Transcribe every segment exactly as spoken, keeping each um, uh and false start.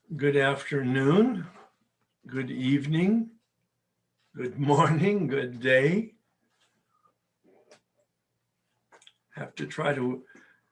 Good afternoon, good evening, good morning, good day. Have to try to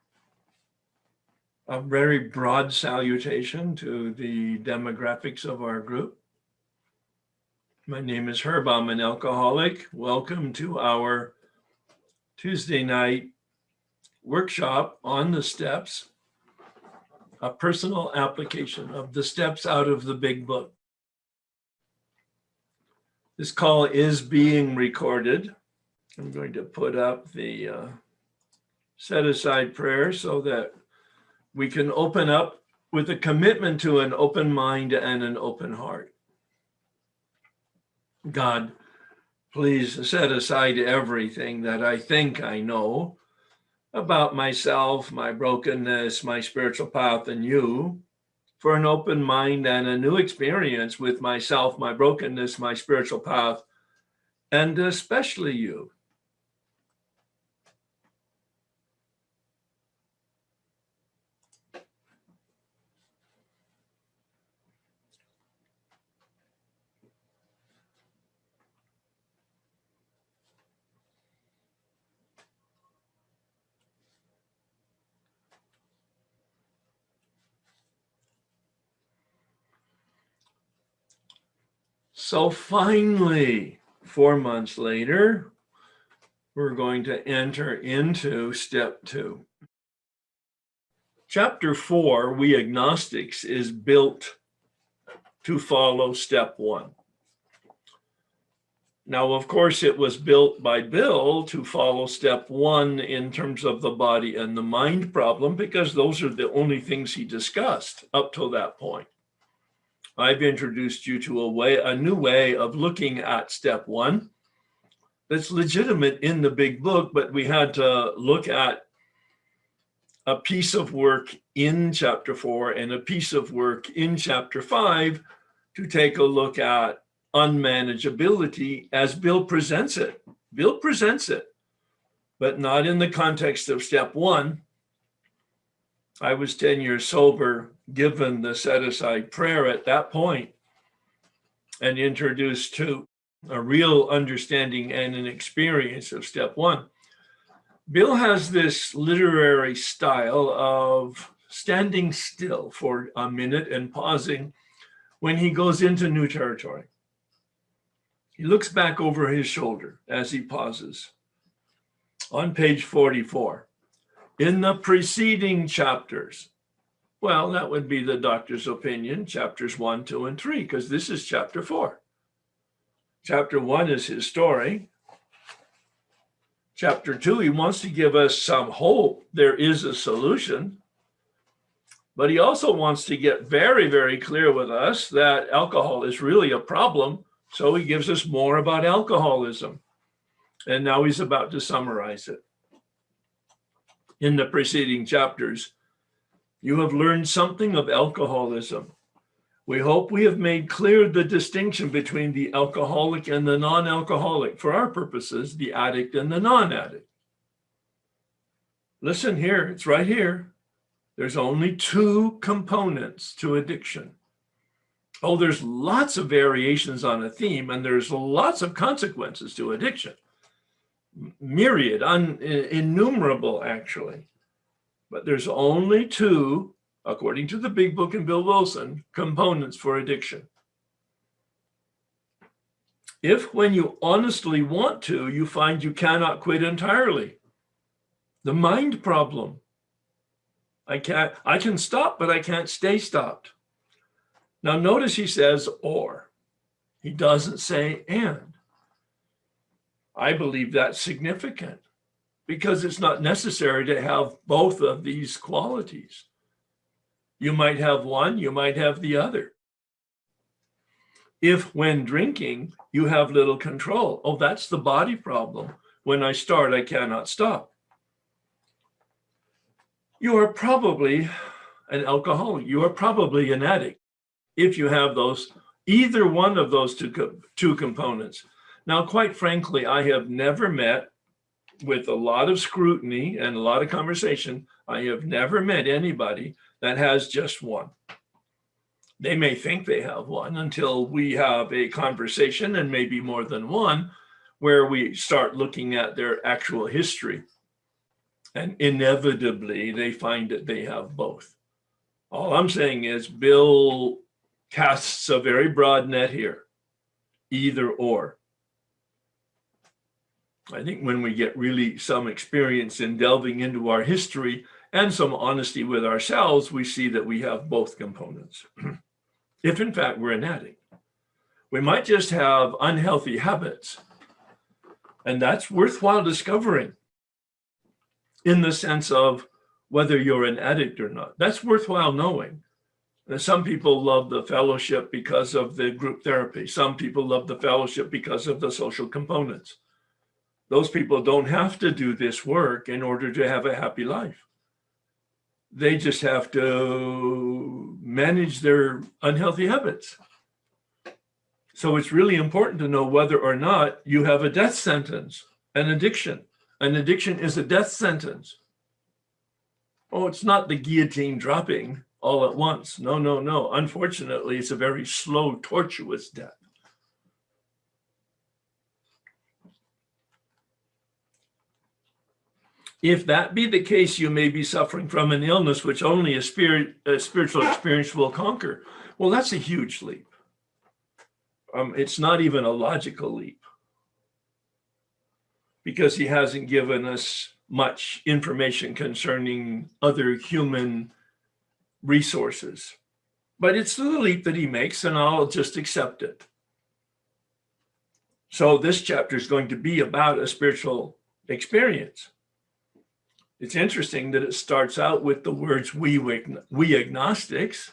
a very broad salutation to the demographics of our group. My name is Herb. I'm an alcoholic. Welcome to our Tuesday night workshop on the steps, a personal application of the steps out of the big book. This call is being recorded. I'm going to put up the uh, set aside prayer so that we can open up with a commitment to an open mind and an open heart. God, please set aside everything that I think I know about myself, my brokenness, my spiritual path, and you, for an open mind and a new experience with myself, my brokenness, my spiritual path, and especially you. So finally, four months later, we're going to enter into step two. Chapter four, We Agnostics, is built to follow step one. Now, of course, it was built by Bill to follow step one in terms of the body and the mind problem, because those are the only things he discussed up till that point. I've introduced you to a way, a new way of looking at step one that's legitimate in the big book, but we had to look at a piece of work in chapter four and a piece of work in chapter five to take a look at unmanageability as Bill presents it. Bill presents it, but not in the context of step one. I was ten years sober, given the set-aside prayer at that point, and introduced to a real understanding and an experience of step one. Bill has this literary style of standing still for a minute and pausing when he goes into new territory. He looks back over his shoulder as he pauses. On page forty-four, in the preceding chapters, well, that would be the doctor's opinion, chapters one, two, and three, because this is chapter four. Chapter one is his story. Chapter two, he wants to give us some hope. There is a solution. But he also wants to get very, very clear with us that alcohol is really a problem. So he gives us more about alcoholism. And now he's about to summarize it. In the preceding chapters, you have learned something of alcoholism. We hope we have made clear the distinction between the alcoholic and the non-alcoholic. For our purposes, the addict and the non-addict. Listen here, it's right here. There's only two components to addiction. Oh, there's lots of variations on a theme, and there's lots of consequences to addiction. Myriad, un, innumerable, actually. But there's only two, according to the big book and Bill Wilson, components for addiction. If when you honestly want to, you find you cannot quit entirely, the mind problem. I can't, I can stop, but I can't stay stopped. Now notice he says or. He doesn't say and. I believe that's significant because it's not necessary to have both of these qualities. You might have one, you might have the other. If when drinking, you have little control, oh, that's the body problem. When I start, I cannot stop. You are probably an alcoholic. You are probably an addict if you have those, either one of those two, co- two components. Now, quite frankly, I have never met, with a lot of scrutiny and a lot of conversation, I have never met anybody that has just one. They may think they have one until we have a conversation, and maybe more than one, where we start looking at their actual history. And inevitably, they find that they have both. All I'm saying is Bill casts a very broad net here, either or. I think when we get really some experience in delving into our history and some honesty with ourselves, we see that we have both components. If in fact we're an addict, we might just have unhealthy habits, and that's worthwhile discovering in the sense of whether you're an addict or not. That's worthwhile knowing. Some people love the fellowship because of the group therapy. Some people love the fellowship because of the social components. Those people don't have to do this work in order to have a happy life. They just have to manage their unhealthy habits. So it's really important to know whether or not you have a death sentence, an addiction. An addiction is a death sentence. Oh, it's not the guillotine dropping all at once. No, no, no. Unfortunately, it's a very slow, tortuous death. If that be the case, you may be suffering from an illness which only a, spirit, a spiritual experience will conquer. Well, that's a huge leap. Um, it's not even a logical leap, because he hasn't given us much information concerning other human resources. But it's the leap that he makes, and I'll just accept it. So this chapter is going to be about a spiritual experience. It's interesting that it starts out with the words we, we agnostics.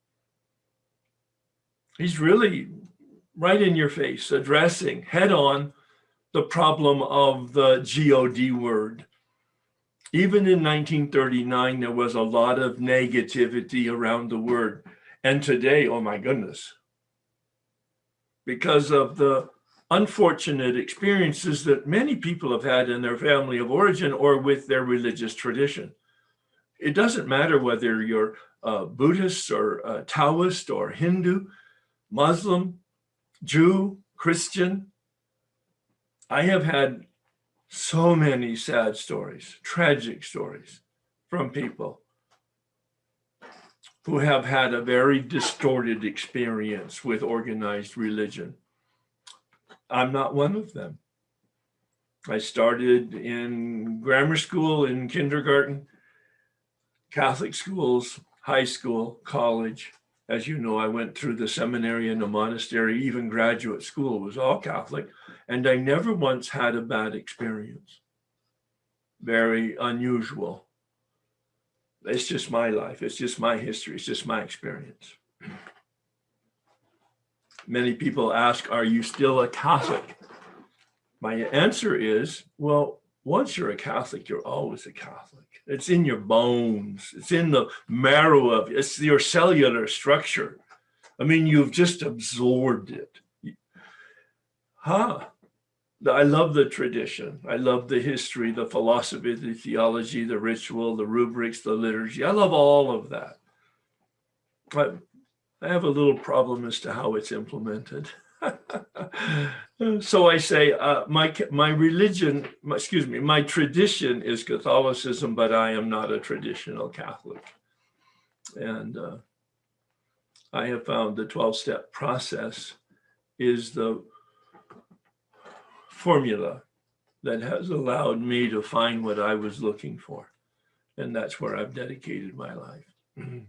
He's really right in your face, addressing head on the problem of the G O D word. Even in nineteen thirty-nine, there was a lot of negativity around the word. And today, oh my goodness, because of the unfortunate experiences that many people have had in their family of origin or with their religious tradition. It doesn't matter whether you're uh, Buddhist or uh, Taoist or Hindu, Muslim, Jew, Christian. I have had so many sad stories, tragic stories from people who have had a very distorted experience with organized religion. I'm not one of them. I started in grammar school, in kindergarten, Catholic schools, high school, college. As you know, I went through the seminary and the monastery, even graduate school was all Catholic, and I never once had a bad experience. Very unusual. It's just my life. It's just my history. It's just my experience. Many people ask, are you still a Catholic? My answer is, well, once you're a Catholic, you're always a Catholic. It's in your bones. It's in the marrow of it. It's your cellular structure. I mean, you've just absorbed it. Huh. I love the tradition. I love the history, the philosophy, the theology, the ritual, the rubrics, the liturgy. I love all of that. But I have a little problem as to how it's implemented. So I say, uh, my my religion, my, excuse me, my tradition is Catholicism, but I am not a traditional Catholic. And uh, I have found the twelve-step process is the formula that has allowed me to find what I was looking for. And that's where I've dedicated my life. Mm-hmm.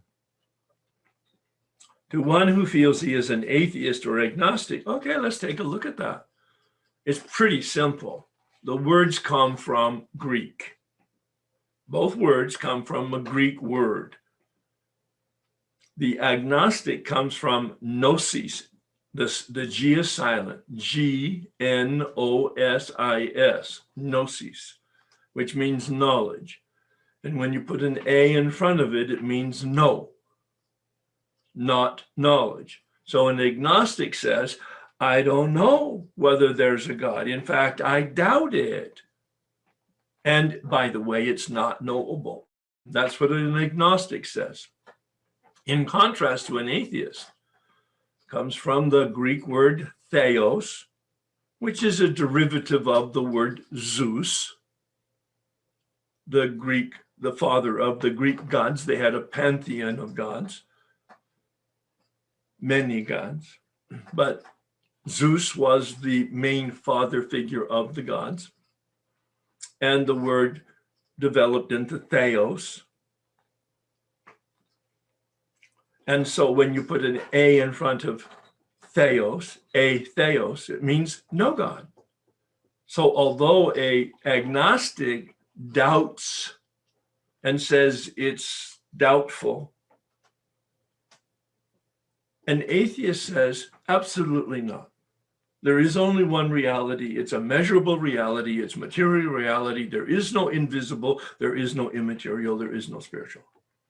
To one who feels he is an atheist or agnostic, okay, let's take a look at that. It's pretty simple. The words come from Greek. Both words come from a Greek word. The agnostic comes from gnosis. The, the G is silent, G N O S I S, gnosis, which means knowledge. And when you put an A in front of it, it means no. Not knowledge. So an agnostic says, I don't know whether there's a God. In fact, I doubt it. And by the way, it's not knowable. That's what an agnostic says. in contrast to an atheist, comes from the Greek word theos, which is a derivative of the word Zeus, the Greek, the father of the Greek gods. They had a pantheon of gods, many gods, but Zeus was the main father figure of the gods. And the word developed into theos. And so when you put an A in front of theos, a theos, it means no God. So although a agnostic doubts and says it's doubtful, an atheist says absolutely not. There is only one reality. It's a measurable reality. It's material reality. There is no invisible. There is no immaterial. There is no spiritual.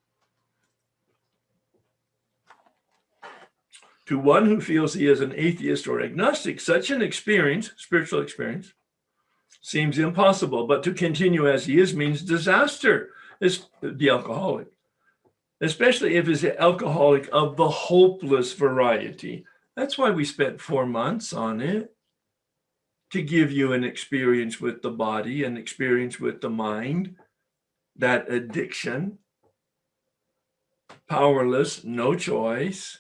To one who feels he is an atheist or agnostic, such an experience, spiritual experience, seems impossible. But to continue as he is means disaster. Is the alcoholic, especially if he's an alcoholic of the hopeless variety. That's why we spent four months on it, to give you an experience with the body, an experience with the mind, that addiction, powerless, no choice,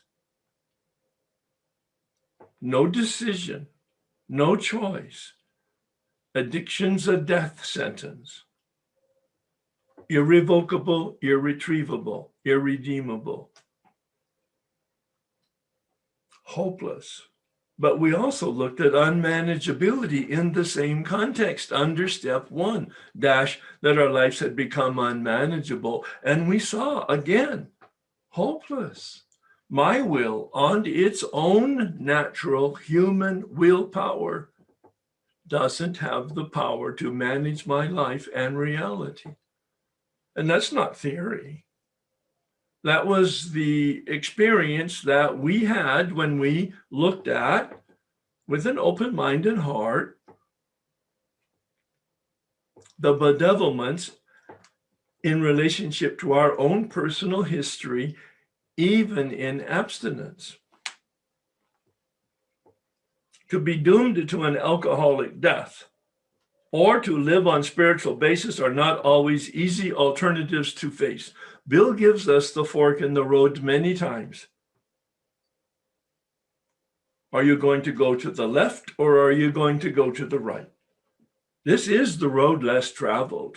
no decision, no choice. Addiction's a death sentence. Irrevocable, irretrievable, irredeemable. Hopeless. But we also looked at unmanageability in the same context under step one, dash, that our lives had become unmanageable. And we saw again, hopeless. My will on its own natural human willpower doesn't have the power to manage my life and reality. And that's not theory. That was the experience that we had when we looked at, with an open mind and heart, the bedevilments in relationship to our own personal history, even in abstinence. To be doomed to an alcoholic death or to live on spiritual basis are not always easy alternatives to face. Bill gives us the fork in the road many times. Are you going to go to the left or are you going to go to the right? This is the road less traveled.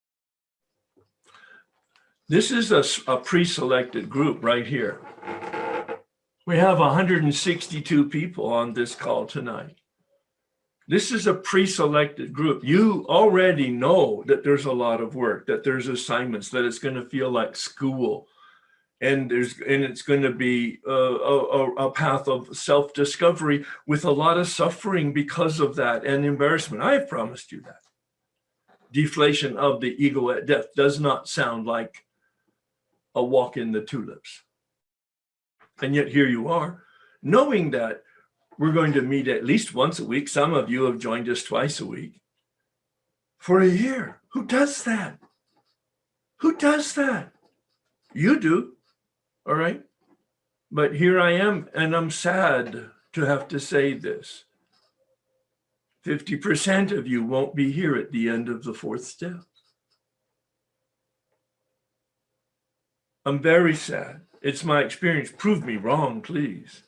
This is a, a pre-selected group right here. We have one hundred sixty-two people on this call tonight. This is a pre-selected group. You already know that there's a lot of work, that there's assignments, that it's going to feel like school, and there's and it's going to be a, a, a path of self-discovery with a lot of suffering because of that and embarrassment. I have promised you that. Deflation of the ego at death does not sound like a walk in the tulips. And yet here you are, knowing that we're going to meet at least once a week. Some of you have joined us twice a week for a year. Who does that? Who does that? You do, all right? But here I am, and I'm sad to have to say this. fifty percent of you won't be here at the end of the fourth step. I'm very sad. It's my experience. Prove me wrong, please.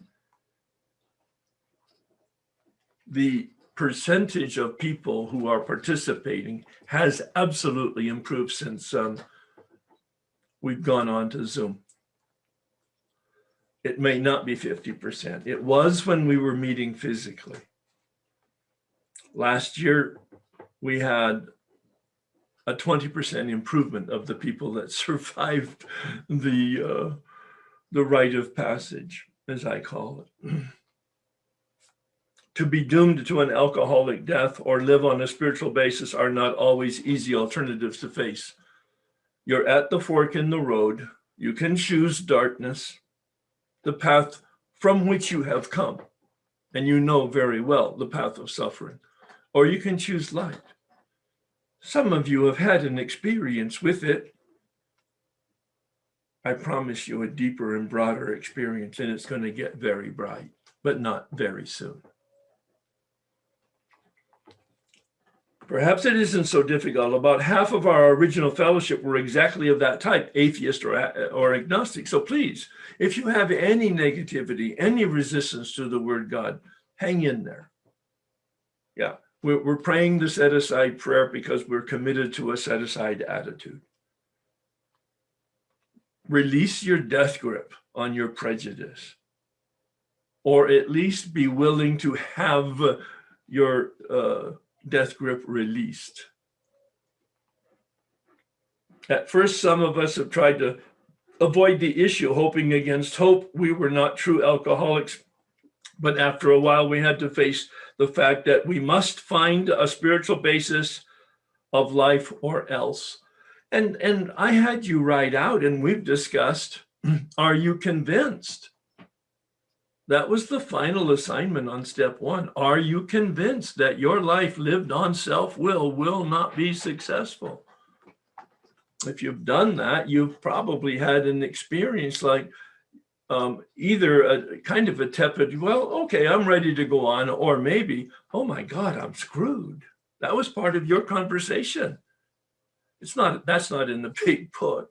The percentage of people who are participating has absolutely improved since um, we've gone on to Zoom. It may not be fifty percent. It was when we were meeting physically. Last year, we had a twenty percent improvement of the people that survived the, uh, the rite of passage, as I call it. To be doomed to an alcoholic death or live on a spiritual basis are not always easy alternatives to face. You're at the fork in the road. You can choose darkness, the path from which you have come, and you know very well the path of suffering, or you can choose light. Some of you have had an experience with it. I promise you a deeper and broader experience, and it's going to get very bright, but not very soon. Perhaps it isn't so difficult. About half of our original fellowship were exactly of that type, atheist or, or agnostic. So please, if you have any negativity, any resistance to the word God, hang in there. Yeah, we're, we're praying the set-aside prayer because we're committed to a set-aside attitude. Release your death grip on your prejudice, or at least be willing to have your uh, death grip released. At first, some of us have tried to avoid the issue, hoping against hope. We were not true alcoholics, but after a while, we had to face the fact that we must find a spiritual basis of life or else. And, and I had you write out, and we've discussed, are you convinced? That was the final assignment on step one. Are you convinced that your life lived on self-will will not be successful? If you've done that, you've probably had an experience like um, either a kind of a tepid, well, okay, I'm ready to go on, or maybe, oh my God, I'm screwed. That was part of your conversation. It's not, that's not in the big book.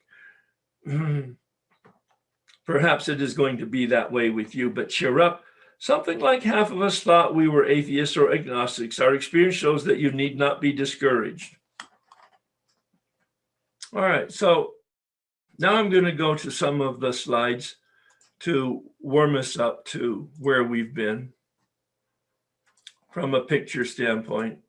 Perhaps it is going to be that way with you, but cheer up. Something like half of us thought we were atheists or agnostics. Our experience shows that you need not be discouraged. All right, so now I'm going to go to some of the slides to warm us up to where we've been from a picture standpoint.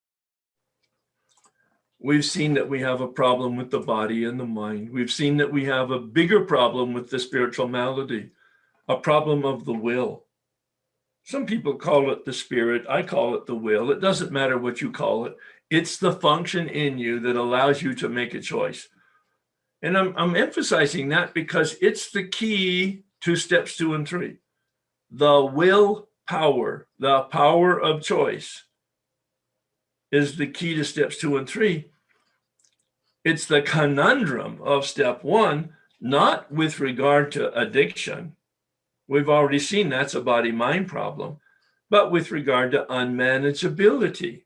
We've seen that we have a problem with the body and the mind. We've seen that we have a bigger problem with the spiritual malady, a problem of the will. Some people call it the spirit. I call it the will. It doesn't matter what you call it. It's the function in you that allows you to make a choice. And I'm, I'm emphasizing that because it's the key to steps two and three. The will power, the power of choice is the key to steps two and three. It's the conundrum of step one, not with regard to addiction. We've already seen that's a body-mind problem, but with regard to unmanageability.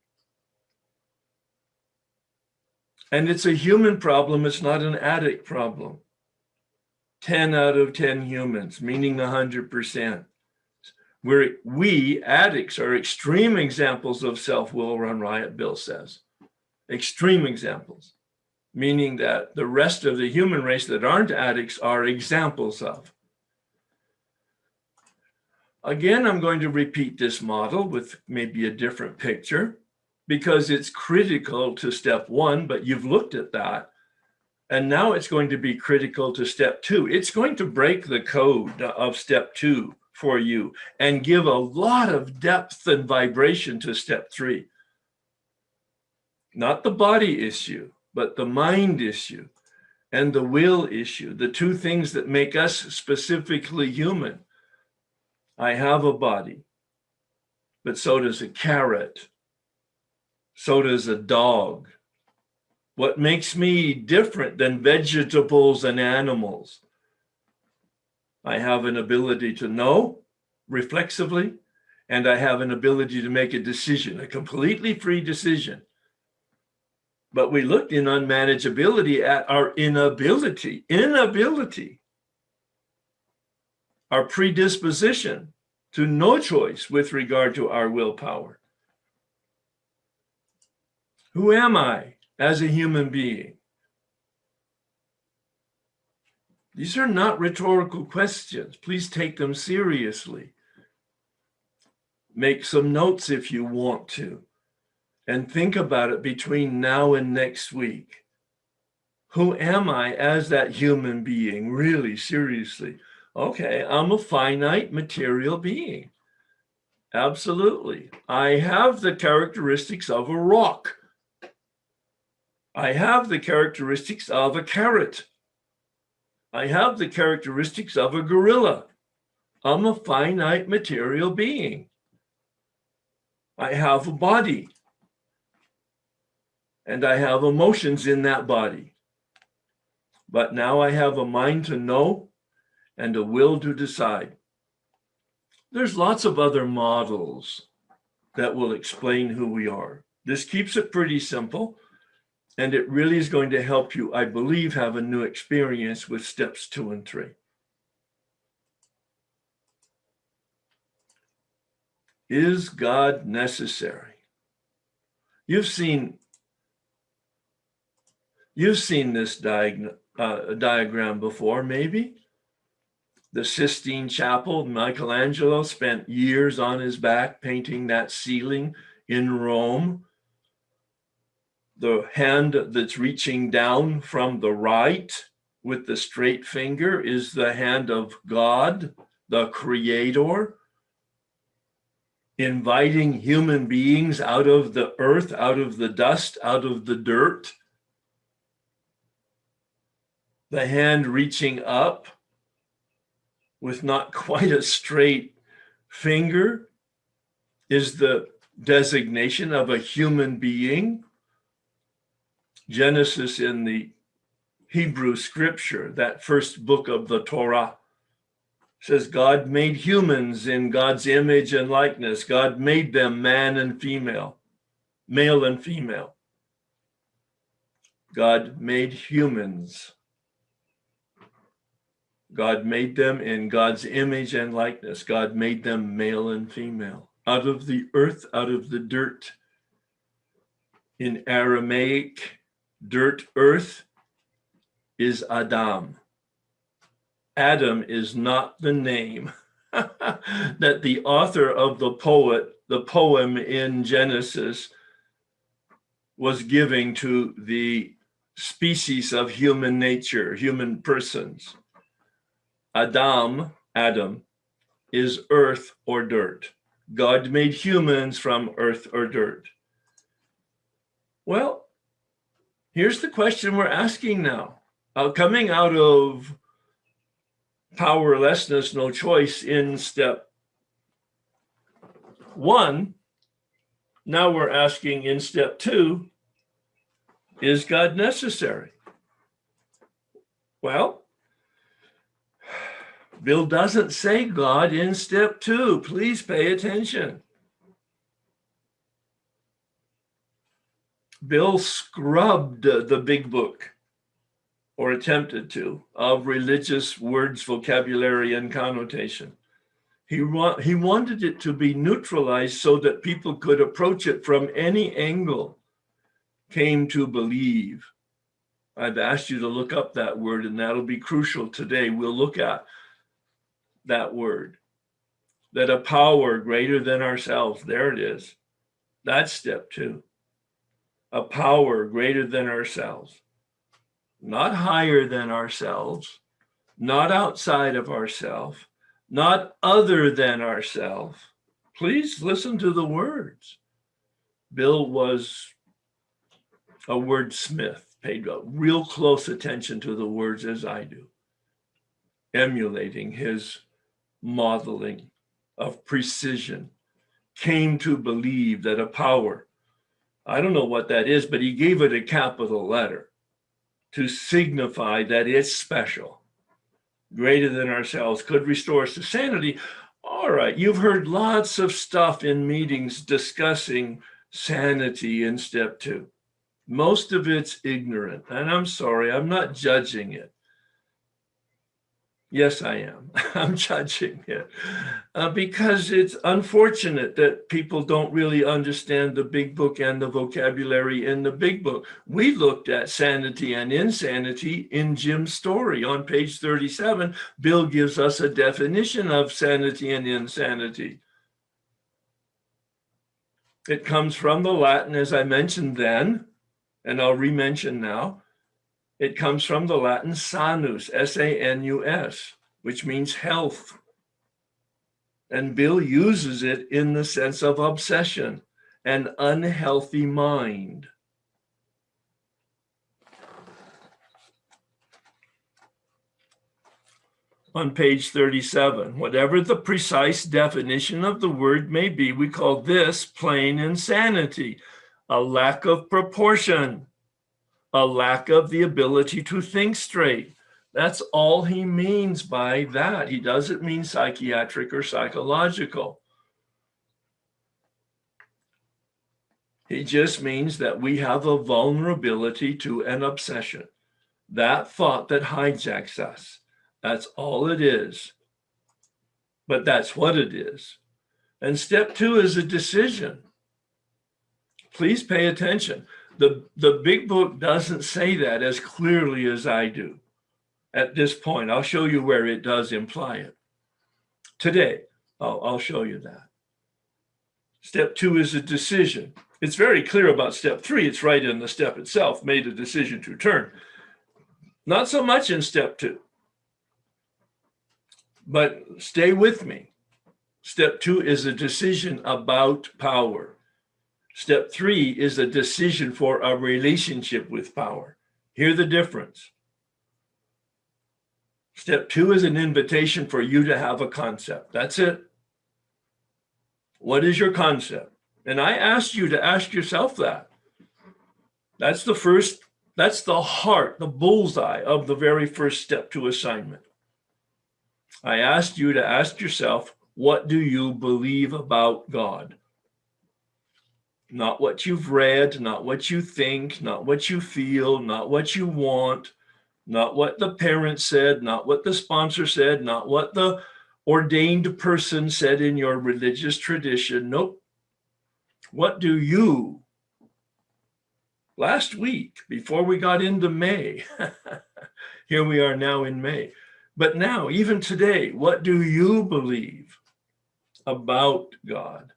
And it's a human problem, it's not an addict problem. ten out of ten humans, meaning one hundred percent. We're, we, addicts, are extreme examples of self-will run riot, Bill says. Extreme examples, meaning that the rest of the human race that aren't addicts are examples of. Again, I'm going to repeat this model with maybe a different picture because it's critical to step one, but you've looked at that. And now it's going to be critical to step two. It's going to break the code of step two for you and give a lot of depth and vibration to step three. Not the body issue, but the mind issue and the will issue, the two things that make us specifically human. I have a body, but so does a carrot. So does a dog. What makes me different than vegetables and animals? I have an ability to know reflexively, and I have an ability to make a decision, a completely free decision. But we looked in unmanageability at our inability, inability, our predisposition to no choice with regard to our willpower. Who am I as a human being? These are not rhetorical questions. Please take them seriously. Make some notes if you want to, and think about it between now and next week. Who am I as that human being? Really, seriously. Okay, I'm a finite material being. Absolutely. I have the characteristics of a rock. I have the characteristics of a carrot. I have the characteristics of a gorilla. I'm a finite material being. I have a body. And I have emotions in that body. but now I have a mind to know and a will to decide. There's lots of other models that will explain who we are. This keeps it pretty simple, and it really is going to help you, I believe, have a new experience with steps two and three. Is God necessary? You've seen, you've seen this diag uh, diagram before, maybe. The Sistine Chapel, Michelangelo spent years on his back painting that ceiling in Rome. The hand that's reaching down from the right with the straight finger is the hand of God, the Creator, inviting human beings out of the earth, out of the dust, out of the dirt. The hand reaching up with not quite a straight finger is the designation of a human being. Genesis in the Hebrew scripture, that first book of the Torah, says God made humans in God's image and likeness. God made them man and female, male and female. God made humans. God made them in God's image and likeness. God made them male and female. Out of the earth, out of the dirt. In Aramaic, dirt, earth is Adam. Adam is not the name that the author of the poet, the poem in Genesis, was giving to the species of human nature, human persons. Adam, Adam, is earth or dirt. God made humans from earth or dirt. Well, here's the question we're asking now. Uh, coming out of powerlessness, no choice in step one, now we're asking in step two, is God necessary? Well, Bill doesn't say God in step two. Please pay attention. Bill scrubbed the big book, or attempted to, of religious words, vocabulary, and connotation. He, wa he wanted it to be neutralized so that people could approach it from any angle. Came to believe. I've asked you to look up that word, and that'll be crucial today. We'll look at that word. That a power greater than ourselves, there it is. That's step two. A power greater than ourselves. Not higher than ourselves, not outside of ourselves, not other than ourselves. Please listen to the words. Bill was a wordsmith, paid real close attention to the words as I do, emulating his modeling of precision, came to believe that a power, I don't know what that is, but he gave it a capital letter to signify that it's special, greater than ourselves, could restore us to sanity. All right, you've heard lots of stuff in meetings discussing sanity in step two. Most of it's ignorant, and I'm sorry, I'm not judging it. Yes, I am. I'm judging it uh, because it's unfortunate that people don't really understand the big book and the vocabulary in the big book. We looked at sanity and insanity in Jim's story on page thirty-seven. Bill gives us a definition of sanity and insanity. It comes from the Latin, as I mentioned then, and I'll re-mention now. It comes from the Latin sanus, S A N U S, which means health. And Bill uses it in the sense of obsession, an unhealthy mind. On page thirty-seven, whatever the precise definition of the word may be, we call this plain insanity, a lack of proportion. a lack of the ability to think straight. That's all he means by that. He doesn't mean psychiatric or psychological. He just means that we have a vulnerability to an obsession, that thought that hijacks us. That's all it is. But that's what it is. And step two is a decision. Please pay attention. The, the big book doesn't say that as clearly as I do at this point. I'll show you where it does imply it. Today, I'll, I'll show you that. Step two is a decision. It's very clear about step three. It's right in the step itself, made a decision to turn. Not so much in step two. But stay with me. Step two is a decision about power. Step three is a decision for a relationship with power. Hear the difference. Step two is an invitation for you to have a concept. That's it. What is your concept? And I asked you to ask yourself that. That's the first, that's the heart, the bullseye of the very first step two assignment. I asked you to ask yourself, what do you believe about God? Not what you've read, not what you think, not what you feel, not what you want, not what the parent said, not what the sponsor said, not what the ordained person said in your religious tradition. Nope. What do you? Last week, before we got into May, here we are now in May. But now, even today, what do you believe about God?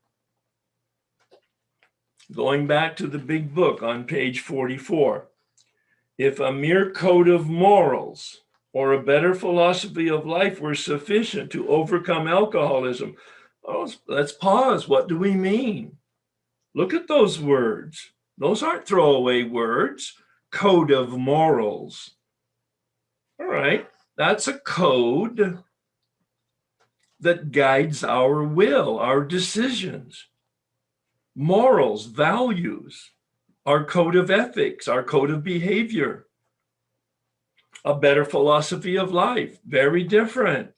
Going back to the big book on page forty-four, if a mere code of morals or a better philosophy of life were sufficient to overcome alcoholism, oh, let's pause. What do we mean? Look at those words. Those aren't throwaway words. Code of morals. All right. That's a code that guides our will, our decisions. Morals, values, our code of ethics, our code of behavior. A better philosophy of life, very different.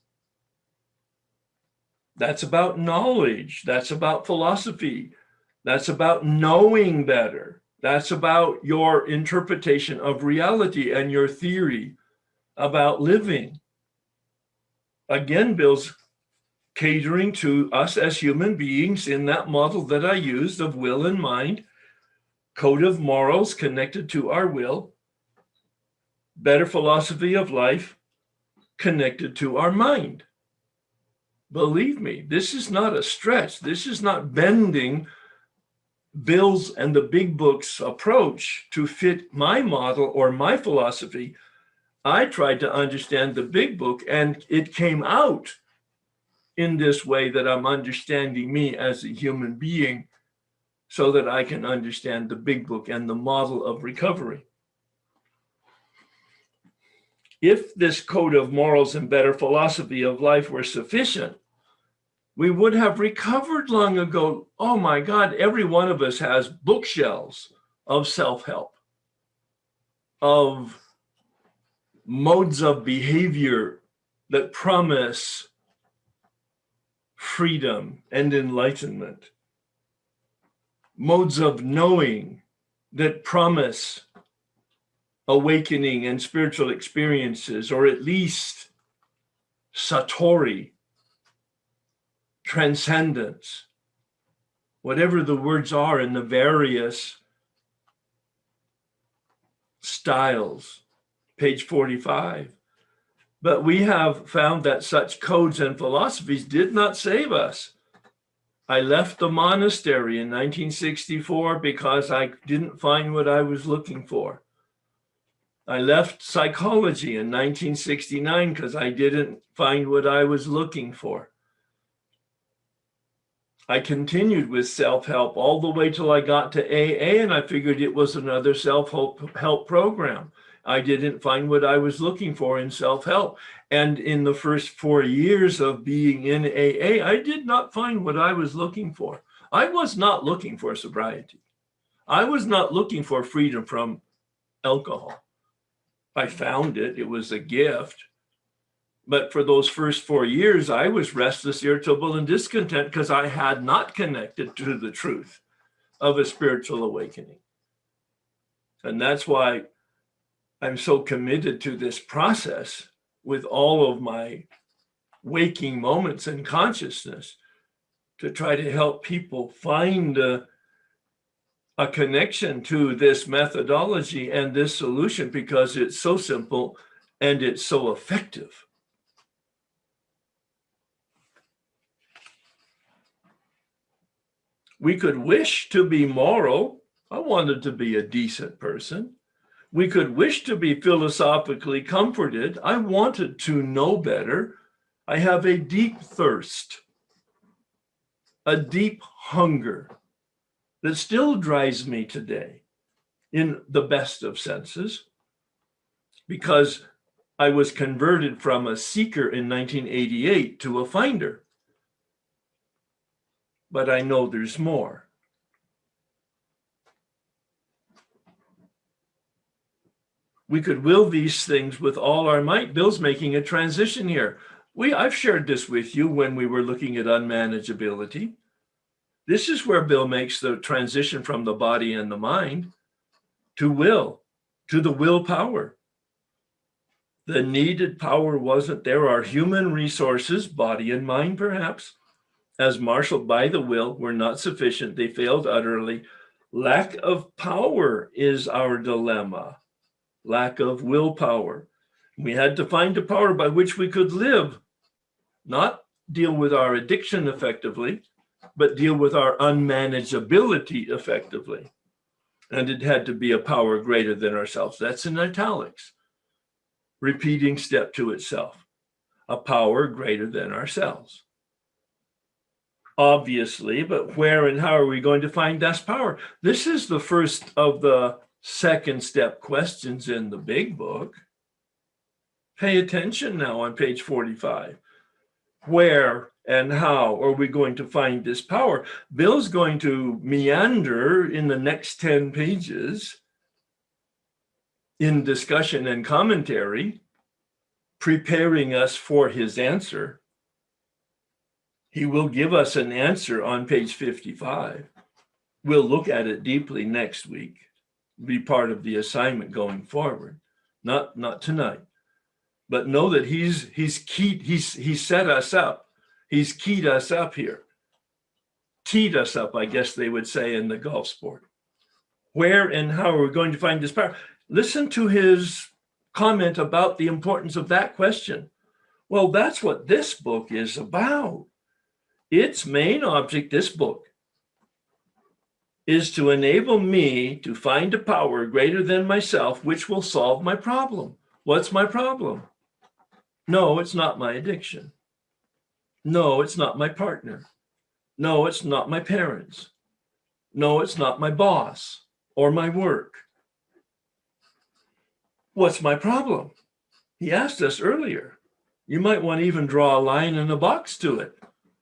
That's about knowledge. That's about philosophy. That's about knowing better. That's about your interpretation of reality and your theory about living. Again, Bill's catering to us as human beings in that model that I used of will and mind, code of morals connected to our will, better philosophy of life connected to our mind. Believe me, this is not a stretch. This is not bending Bill's and the big book's approach to fit my model or my philosophy. I tried to understand the big book, and it came out in this way that I'm understanding me as a human being so that I can understand the big book and the model of recovery. If this code of morals and better philosophy of life were sufficient, we would have recovered long ago. Oh my God, every one of us has bookshelves of self-help, of modes of behavior that promise freedom and enlightenment, modes of knowing that promise awakening and spiritual experiences, or at least satori, transcendence, whatever the words are in the various styles, page forty-five. But we have found that such codes and philosophies did not save us. I left the monastery in nineteen sixty-four because I didn't find what I was looking for. I left psychology in nineteen sixty-nine because I didn't find what I was looking for. I continued with self-help all the way till I got to A A, and I figured it was another self-help help program. I didn't find what I was looking for in self-help. And in the first four years of being in A A, I did not find what I was looking for. I was not looking for sobriety. I was not looking for freedom from alcohol. I found it, it was a gift. But for those first four years, I was restless, irritable, and discontent because I had not connected to the truth of a spiritual awakening. And that's why I'm so committed to this process with all of my waking moments in consciousness, to try to help people find a, a connection to this methodology and this solution, because it's so simple and it's so effective. We could wish to be moral. I wanted to be a decent person. We could wish to be philosophically comforted. I wanted to know better. I have a deep thirst, a deep hunger that still drives me today in the best of senses, because I was converted from a seeker in nineteen eighty-eight to a finder. But I know there's more. We could will these things with all our might. Bill's making a transition here. We, I've shared this with you when we were looking at unmanageability. This is where Bill makes the transition from the body and the mind to will, to the willpower. The needed power wasn't there. Our human resources, body and mind perhaps, as marshaled by the will, were not sufficient. They failed utterly. Lack of power is our dilemma. Lack of willpower. We had to find a power by which we could live, not deal with our addiction effectively, but deal with our unmanageability effectively. And it had to be a power greater than ourselves. That's in italics. Repeating step to itself. A power greater than ourselves. Obviously, but where and how are we going to find this power? This is the first of the second step questions in the big book. Pay attention now on page forty-five. Where and how are we going to find this power? Bill's going to meander in the next ten pages in discussion and commentary, preparing us for his answer. He will give us an answer on page fifty-five. We'll look at it deeply next week, be part of the assignment going forward. Not, not tonight, but know that he's he's keyed, he's he's set us up. He's keyed us up here. Teed us up, I guess they would say in the golf sport. Where and how are we going to find this power? Listen to his comment about the importance of that question. Well, that's what this book is about. Its main object, this book, is to enable me to find a power greater than myself, which will solve my problem. What's my problem? No, it's not my addiction. No, it's not my partner. No, it's not my parents. No, it's not my boss or my work. What's my problem? He asked us earlier. You might want to even draw a line in a box to it.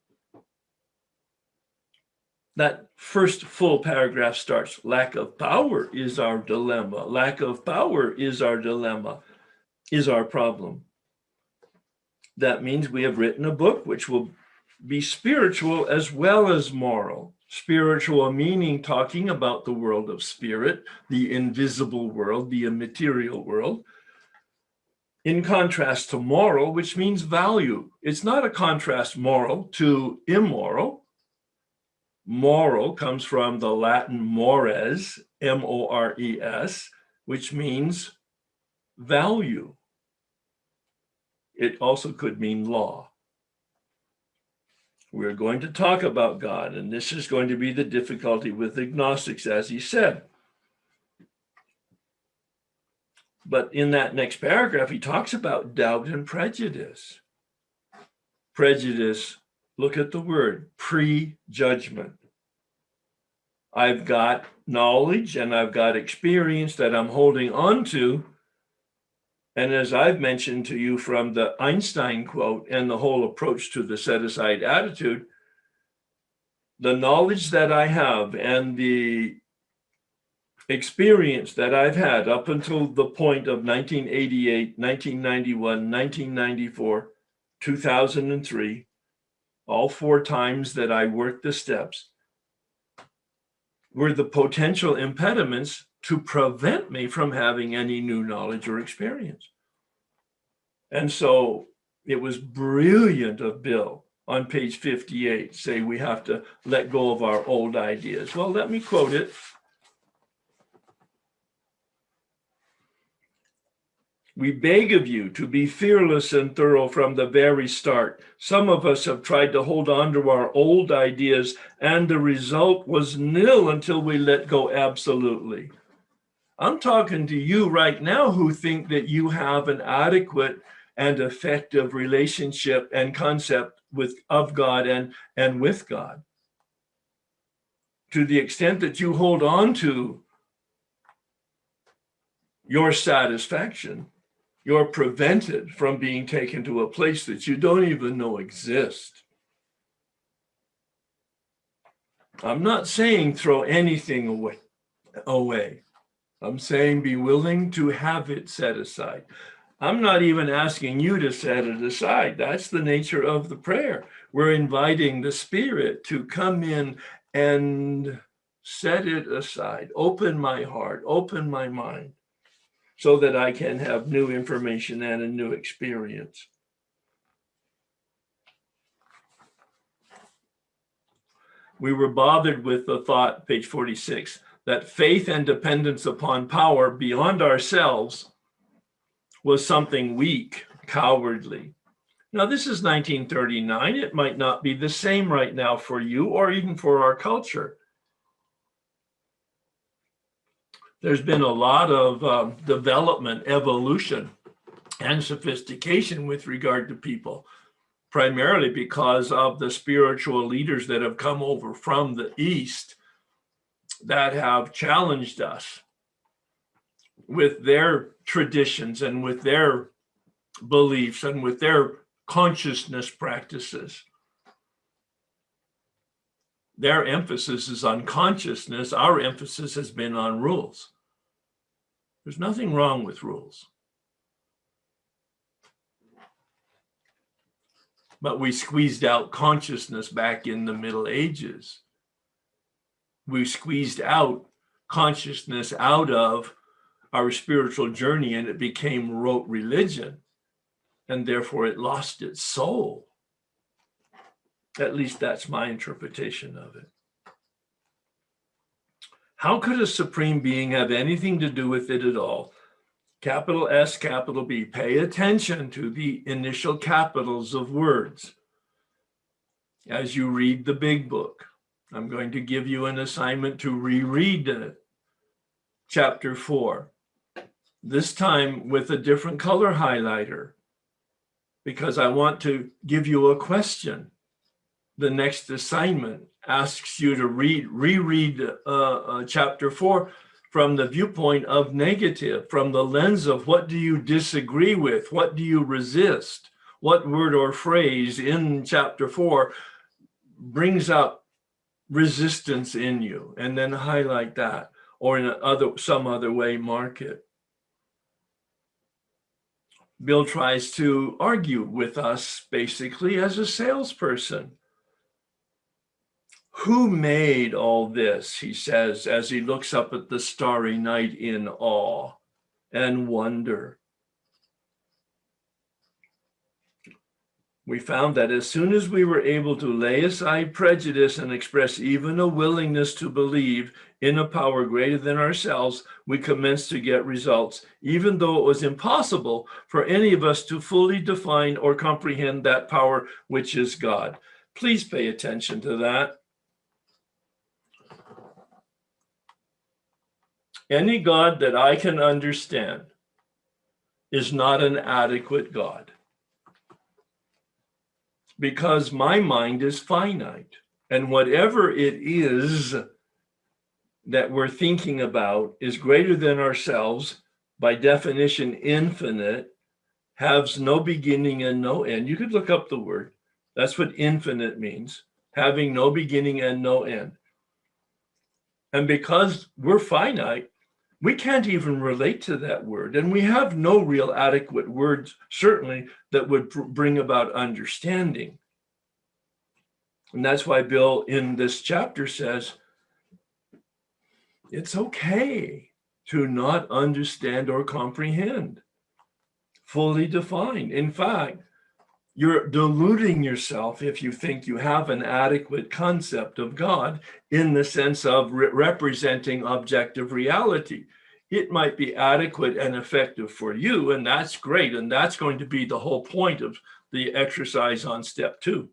That first full paragraph starts, lack of power is our dilemma. Lack of power is our dilemma, is our problem. That means we have written a book which will be spiritual as well as moral. Spiritual meaning talking about the world of spirit, the invisible world, the immaterial world. In contrast to moral, which means value. It's not a contrast moral to immoral. Moral comes from the Latin mores, M O R E S, which means value. It also could mean law. We're going to talk about God, and this is going to be the difficulty with agnostics, as he said. But in that next paragraph, he talks about doubt and prejudice. Prejudice, look at the word, prejudgment. I've got knowledge and I've got experience that I'm holding on to. And as I've mentioned to you from the Einstein quote and the whole approach to the set-aside attitude, the knowledge that I have and the experience that I've had up until the point of nineteen eighty-eight, nineteen ninety-one, nineteen ninety-four, two thousand three, all four times that I worked the steps, were the potential impediments to prevent me from having any new knowledge or experience. And so it was brilliant of Bill on page fifty-eight, say we have to let go of our old ideas. Well, let me quote it. We beg of you to be fearless and thorough from the very start. Some of us have tried to hold on to our old ideas, and the result was nil until we let go absolutely. I'm talking to you right now who think that you have an adequate and effective relationship and concept with of God and, and with God. To the extent that you hold on to your satisfaction, you're prevented from being taken to a place that you don't even know exists. I'm not saying throw anything away. away. I'm saying be willing to have it set aside. I'm not even asking you to set it aside. That's the nature of the prayer. We're inviting the Spirit to come in and set it aside. Open my heart, open my mind, so that I can have new information and a new experience. We were bothered with the thought, page forty-six, that faith and dependence upon power beyond ourselves was something weak, cowardly. Now, this is nineteen thirty-nine. It might not be the same right now for you or even for our culture. There's been a lot of um, development, evolution, and sophistication with regard to people, primarily because of the spiritual leaders that have come over from the East that have challenged us with their traditions and with their beliefs and with their consciousness practices. Their emphasis is on consciousness. Our emphasis has been on rules. There's nothing wrong with rules. But we squeezed out consciousness back in the Middle Ages. We squeezed out consciousness out of our spiritual journey, and it became rote religion, and therefore it lost its soul. At least that's my interpretation of it. How could a supreme being have anything to do with it at all? Capital S, capital B. Pay attention to the initial capitals of words as you read the big book. I'm going to give you an assignment to reread it, chapter four, this time with a different color highlighter, because I want to give you a question. The next assignment asks you to read, reread uh, uh, chapter four from the viewpoint of negative, from the lens of what do you disagree with? What do you resist? What word or phrase in chapter four brings up resistance in you? And then highlight that, or in other, some other way, mark it. Bill tries to argue with us basically as a salesperson. Who made all this, he says, as he looks up at the starry night in awe and wonder. We found that as soon as we were able to lay aside prejudice and express even a willingness to believe in a power greater than ourselves, we commenced to get results, even though it was impossible for any of us to fully define or comprehend that power, which is God. Please pay attention to that. Any God that I can understand is not an adequate God, because my mind is finite, and whatever it is that we're thinking about is greater than ourselves, by definition infinite, has no beginning and no end. You could look up the word. That's what infinite means, having no beginning and no end. And because we're finite, We can't even relate to that word. And we have no real adequate words, certainly, that would bring about understanding. And that's why Bill in this chapter says, it's okay to not understand or comprehend, fully defined. In fact, you're deluding yourself if you think you have an adequate concept of God in the sense of re- representing objective reality. It might be adequate and effective for you, and that's great. And that's going to be the whole point of the exercise on step two.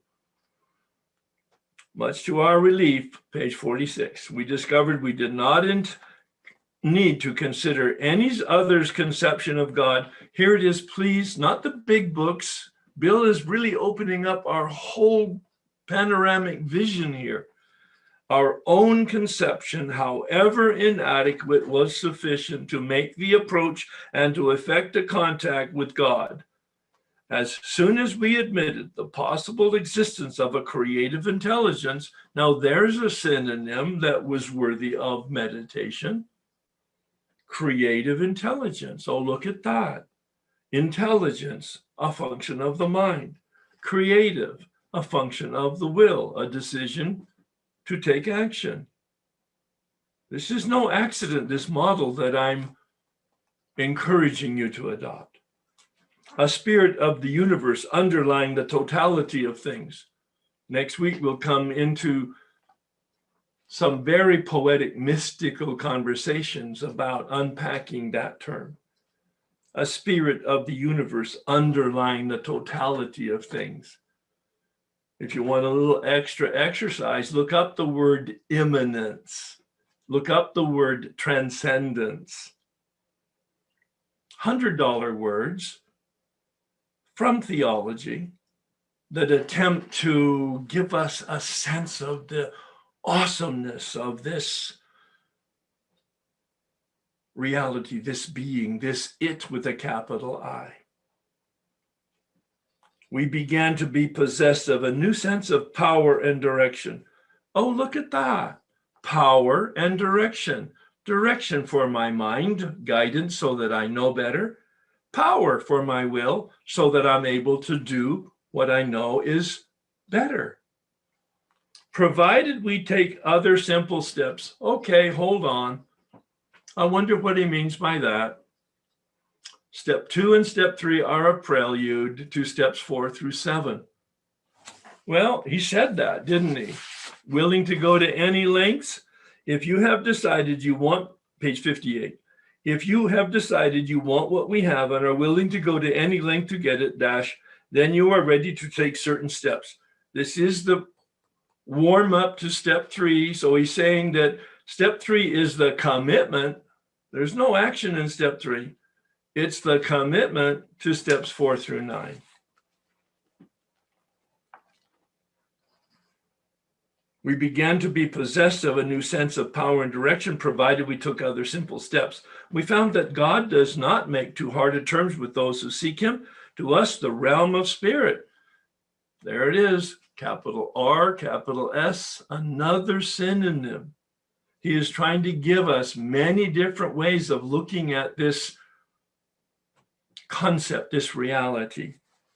Much to our relief, page forty-six, we discovered we did not int- need to consider any other's conception of God. Here it is, please, not the big books. Bill is really opening up our whole panoramic vision here. Our own conception, however inadequate, was sufficient to make the approach and to effect a contact with God. As soon as we admitted the possible existence of a creative intelligence, now there's a synonym that was worthy of meditation. Creative intelligence. Oh, look at that. Intelligence, a function of the mind. Creative, a function of the will, a decision to take action. This is no accident, this model that I'm encouraging you to adopt. A spirit of the universe underlying the totality of things. Next week, we'll come into some very poetic, mystical conversations about unpacking that term. A spirit of the universe underlying the totality of things. If you want a little extra exercise, look up the word immanence. Look up the word transcendence. one hundred dollar words from theology that attempt to give us a sense of the awesomeness of this reality, this being, this it with a capital I. We began to be possessed of a new sense of power and direction. Oh, look at that. Power and direction. Direction for my mind, guidance so that I know better. Power for my will so that I'm able to do what I know is better. Provided we take other simple steps. Okay, hold on. I wonder what he means by that. Step two and step three are a prelude to steps four through seven. Well, he said that, didn't he? Willing to go to any lengths? If you have decided you want, page fifty-eight, if you have decided you want what we have and are willing to go to any length to get it, dash, then you are ready to take certain steps. This is the warm up to step three. So he's saying that step three is the commitment. There's no action in step three. It's the commitment to steps four through nine. We began to be possessed of a new sense of power and direction, provided we took other simple steps. We found that God does not make too hard of terms with those who seek him. To us, the realm of spirit. There it is, capital R, capital S, another synonym. He is trying to give us many different ways of looking at this concept, this reality.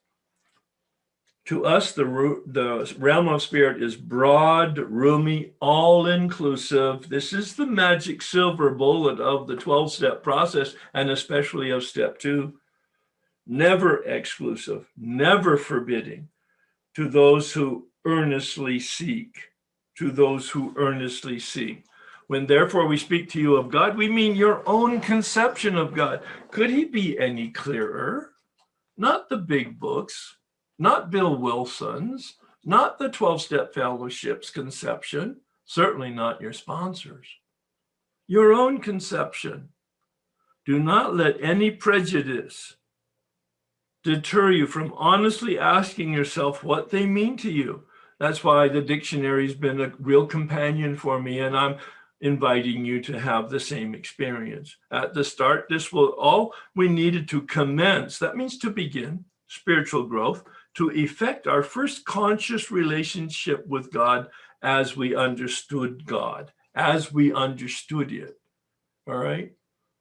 To us, the, the realm of spirit is broad, roomy, all-inclusive. This is the magic silver bullet of the twelve-step process, and especially of step two. Never exclusive, never forbidding to those who earnestly seek, to those who earnestly seek. When therefore we speak to you of God, we mean your own conception of God. Could he be any clearer? Not the big books, not Bill Wilson's, not the twelve-step fellowship's conception, certainly not your sponsors. Your own conception. Do not let any prejudice deter you from honestly asking yourself what they mean to you. That's why the dictionary's been a real companion for me, and I'm inviting you to have the same experience. At the start, this will all we needed to commence, that means to begin, spiritual growth, to effect our first conscious relationship with God as we understood God, as we understood it. All right?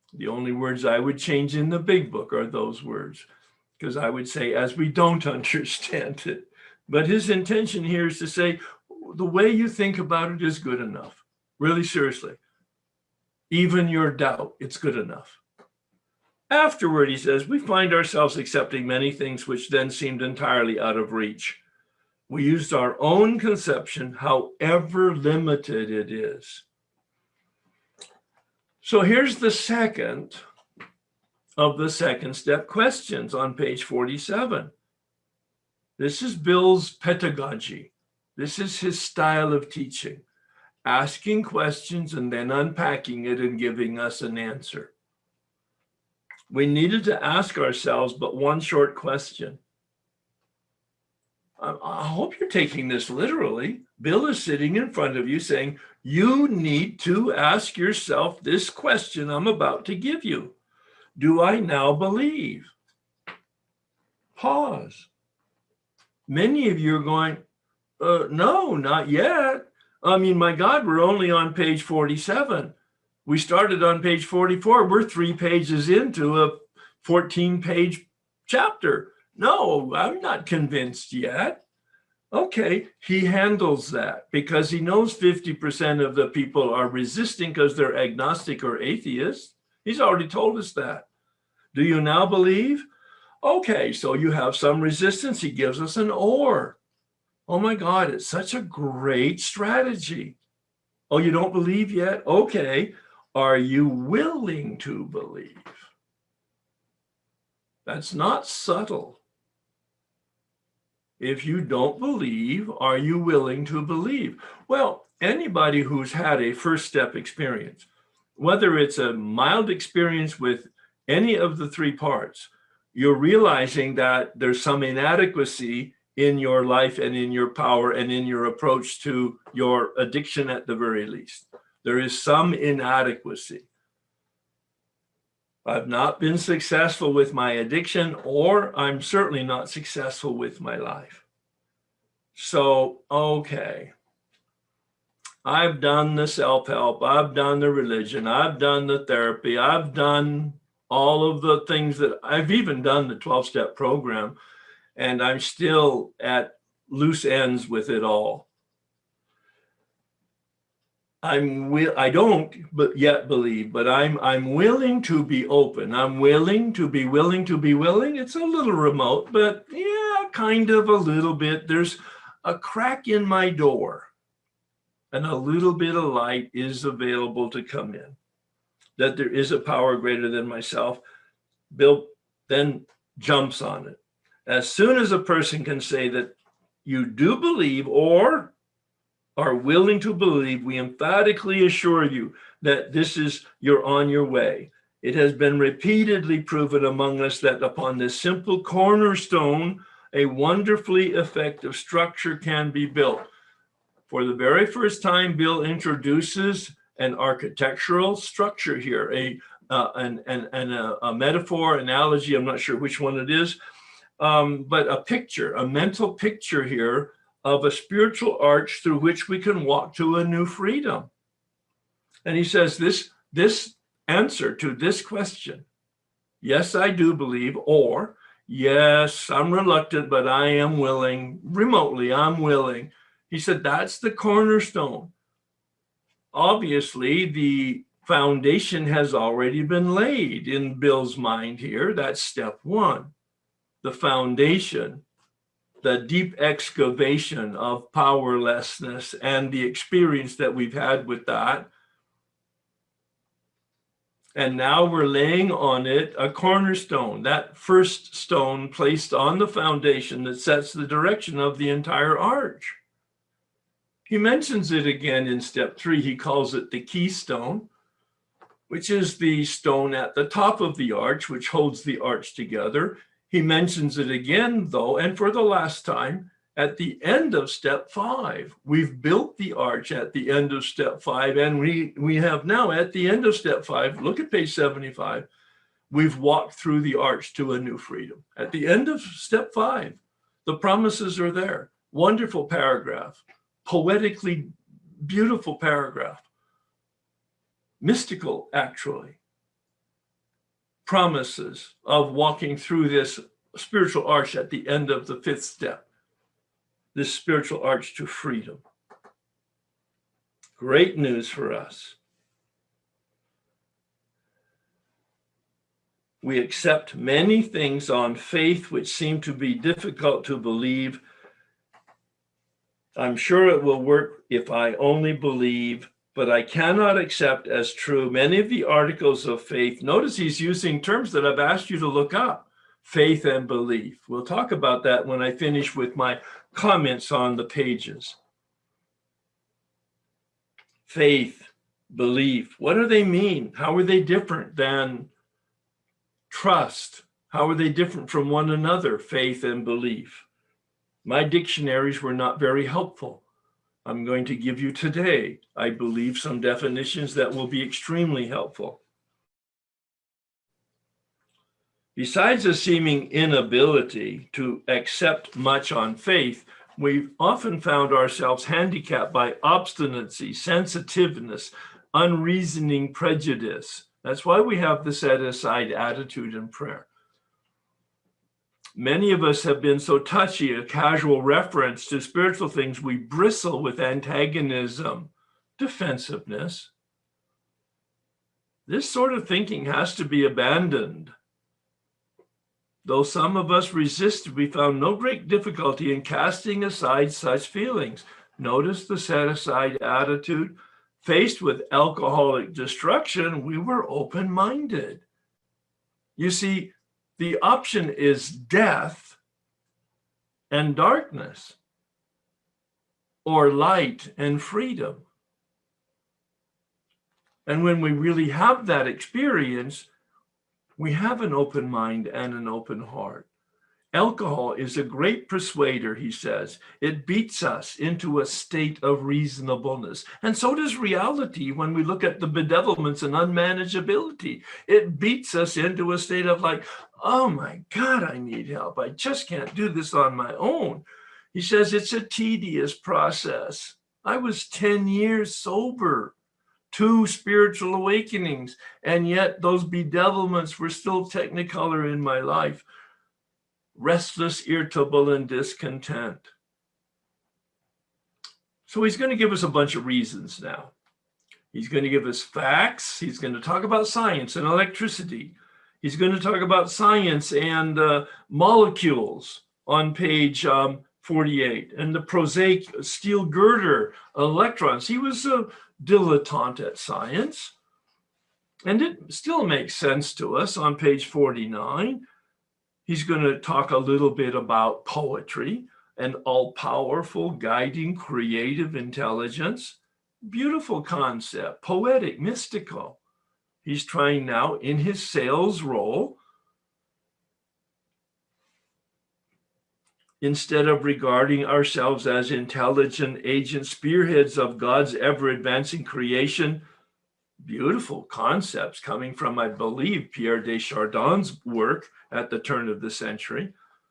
The only words I would change in the big book are those words, because I would say, as we don't understand it. But his intention here is to say, the way you think about it is good enough. Really seriously. Even your doubt, it's good enough. Afterward, he says, we find ourselves accepting many things which then seemed entirely out of reach. We used our own conception, however limited it is. So here's the second of the second step questions on page forty-seven. This is Bill's pedagogy. This is his style of teaching, asking questions and then unpacking it and giving us an answer. We needed to ask ourselves but one short question. I hope you're taking this literally. Bill is sitting in front of you saying, you need to ask yourself this question I'm about to give you. Do I now believe? Pause. Many of you are going, uh, no, not yet. I mean, my God, we're only on page forty-seven. We started on page forty-four. We're three pages into a fourteen page chapter. No, I'm not convinced yet. Okay, he handles that because he knows fifty percent of the people are resisting because they're agnostic or atheist. He's already told us that. Do you now believe? Okay, so you have some resistance. He gives us an or. Oh my God, it's such a great strategy. Oh, you don't believe yet? Okay, are you willing to believe? That's not subtle. If you don't believe, are you willing to believe? Well, anybody who's had a first step experience, whether it's a mild experience with any of the three parts, you're realizing that there's some inadequacy in your life and in your power and in your approach to your addiction at the very least. There is some inadequacy. I've not been successful with my addiction, or I'm certainly not successful with my life. So, okay. I've done the self-help, I've done the religion, I've done the therapy, I've done all of the things that I've even done the twelve-step program, and I'm still at loose ends with it all. I'm will I don't but yet believe, but I'm I'm willing to be open. I'm willing to be willing to be willing. It's a little remote, but yeah, kind of a little bit. There's a crack in my door, and a little bit of light is available to come in. That there is a power greater than myself. Bill then jumps on it. As soon as a person can say that you do believe or are willing to believe, we emphatically assure you that this is, you're on your way. It has been repeatedly proven among us that upon this simple cornerstone, a wonderfully effective structure can be built. For the very first time, Bill introduces an architectural structure here, a uh, an, an, an, a, a metaphor, analogy, I'm not sure which one it is, um, but a picture, a mental picture here of a spiritual arch through which we can walk to a new freedom. And he says this, this answer to this question, yes, I do believe, or yes, I'm reluctant, but I am willing, remotely, I'm willing. He said, that's the cornerstone. Obviously, the foundation has already been laid in Bill's mind here. That's step one, the foundation, the deep excavation of powerlessness and the experience that we've had with that. And now we're laying on it a cornerstone, that first stone placed on the foundation that sets the direction of the entire arch. He mentions it again in step three. He calls it the keystone, which is the stone at the top of the arch, which holds the arch together. He mentions it again, though, and for the last time, at the end of step five. We've built the arch at the end of step five, and we, we have now at the end of step five, look at page seventy-five, we've walked through the arch to a new freedom. At the end of step five, the promises are there. Wonderful paragraph, poetically beautiful paragraph, mystical, actually. promises of walking through this spiritual arch at the end of the fifth step, this spiritual arch to freedom. Great news for us. We accept many things on faith which seem to be difficult to believe. I'm sure it will work if I only believe, but I cannot accept as true many of the articles of faith. Notice he's using terms that I've asked you to look up, faith and belief. We'll talk about that when I finish with my comments on the pages. Faith, belief, what do they mean? How are they different than trust? How are they different from one another, faith and belief? My dictionaries were not very helpful. I'm going to give you today, I believe, some definitions that will be extremely helpful. Besides a seeming inability to accept much on faith, we've often found ourselves handicapped by obstinacy, sensitiveness, unreasoning prejudice. That's why we have the set-aside attitude in prayer. Many of us have been so touchy, a casual reference to spiritual things, we bristle with antagonism, defensiveness. This sort of thinking has to be abandoned. Though some of us resisted, we found no great difficulty in casting aside such feelings. Notice the set-aside attitude. Faced with alcoholic destruction, we were open-minded. You see, the option is death and darkness, or light and freedom. And when we really have that experience, we have an open mind and an open heart. Alcohol is a great persuader, he says. It beats us into a state of reasonableness. And so does reality when we look at the bedevilments and unmanageability. It beats us into a state of like, oh my God, I need help. I just can't do this on my own. He says it's a tedious process. I was ten years sober, two spiritual awakenings, and yet those bedevilments were still technicolor in my life. Restless, irritable, and discontent. So he's going to give us a bunch of reasons now. He's going to give us facts. He's going to talk about science and electricity. He's going to talk about science and uh, molecules on page um, forty-eight, and the prosaic steel girder electrons. He was a dilettante at science, and it still makes sense to us on page forty-nine. He's going to talk a little bit about poetry, an all-powerful, guiding, creative intelligence. Beautiful concept, poetic, mystical. He's trying now in his sales role, instead of regarding ourselves as intelligent agents, spearheads of God's ever-advancing creation. Beautiful concepts coming from, I believe, Pierre de Chardin's work at the turn of the century.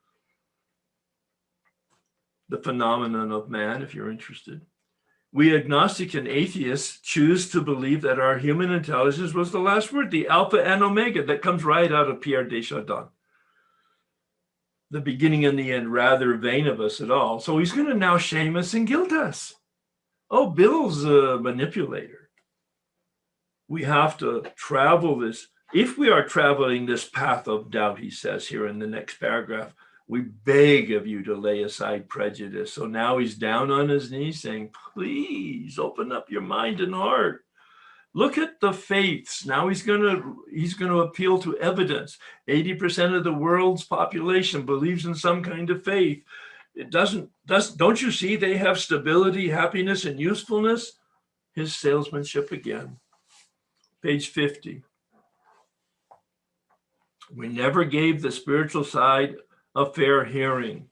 The phenomenon of man, if you're interested. We agnostic and atheists choose to believe that our human intelligence was the last word, the alpha and omega, that comes right out of Pierre de Chardin. The beginning and the end, rather vain of us at all. So he's going to now shame us and guilt us. Oh, Bill's a manipulator. We have to travel this. If we are traveling this path of doubt, he says here in the next paragraph, we beg of you to lay aside prejudice. So now he's down on his knees saying, please open up your mind and heart. Look at the faiths. Now he's going to he's going to appeal to evidence. eighty percent of the world's population believes in some kind of faith. It doesn't, does, don't you see they have stability, happiness, and usefulness? His salesmanship again. Page fifty. We never gave the spiritual side a fair hearing.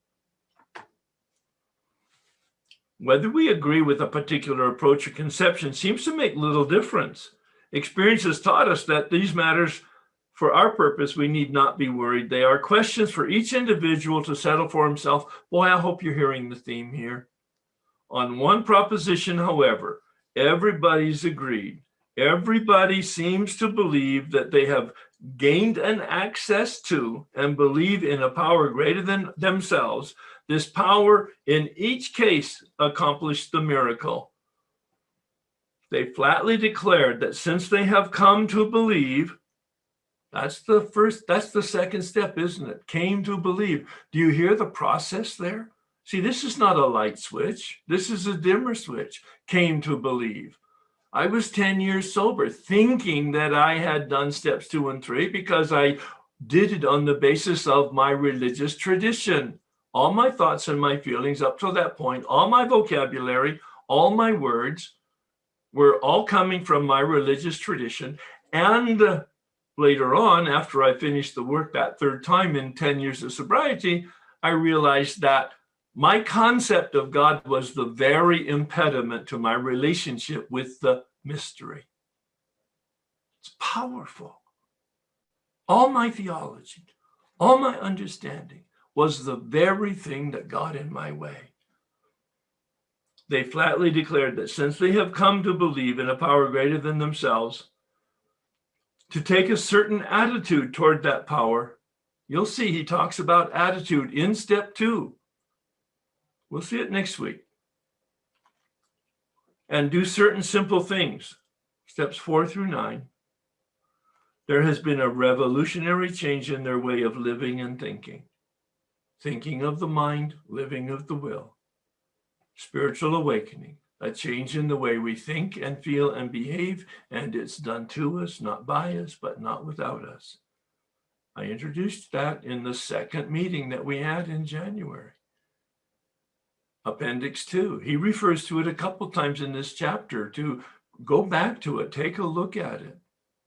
Whether we agree with a particular approach or conception seems to make little difference. Experience has taught us that these matters, for our purpose, we need not be worried. They are questions for each individual to settle for himself. Boy, I hope you're hearing the theme here. On one proposition, however, everybody's agreed. Everybody seems to believe that they have gained an access to and believe in a power greater than themselves. This power in each case accomplished the miracle. They flatly declared that since they have come to believe, that's the first, that's the second step, isn't it? Came to believe. Do you hear the process there? See, this is not a light switch. This is a dimmer switch. Came to believe. I was ten years sober, thinking that I had done steps two and three because I did it on the basis of my religious tradition. All my thoughts and my feelings up to that point, all my vocabulary, all my words were all coming from my religious tradition. And uh, later on, after I finished the work that third time in ten years of sobriety, I realized that my concept of God was the very impediment to my relationship with the mystery. It's powerful. All my theology, all my understanding was the very thing that got in my way. They flatly declared that since they have come to believe in a power greater than themselves, to take a certain attitude toward that power. You'll see he talks about attitude in step two. We'll see it next week. And do certain simple things, steps four through nine. There has been a revolutionary change in their way of living and thinking. Thinking of the mind, living of the will. Spiritual awakening, a change in the way we think and feel and behave, and it's done to us, not by us, but not without us. I introduced that in the second meeting that we had in January. Appendix two, he refers to it a couple times in this chapter. To go back to it, take a look at it.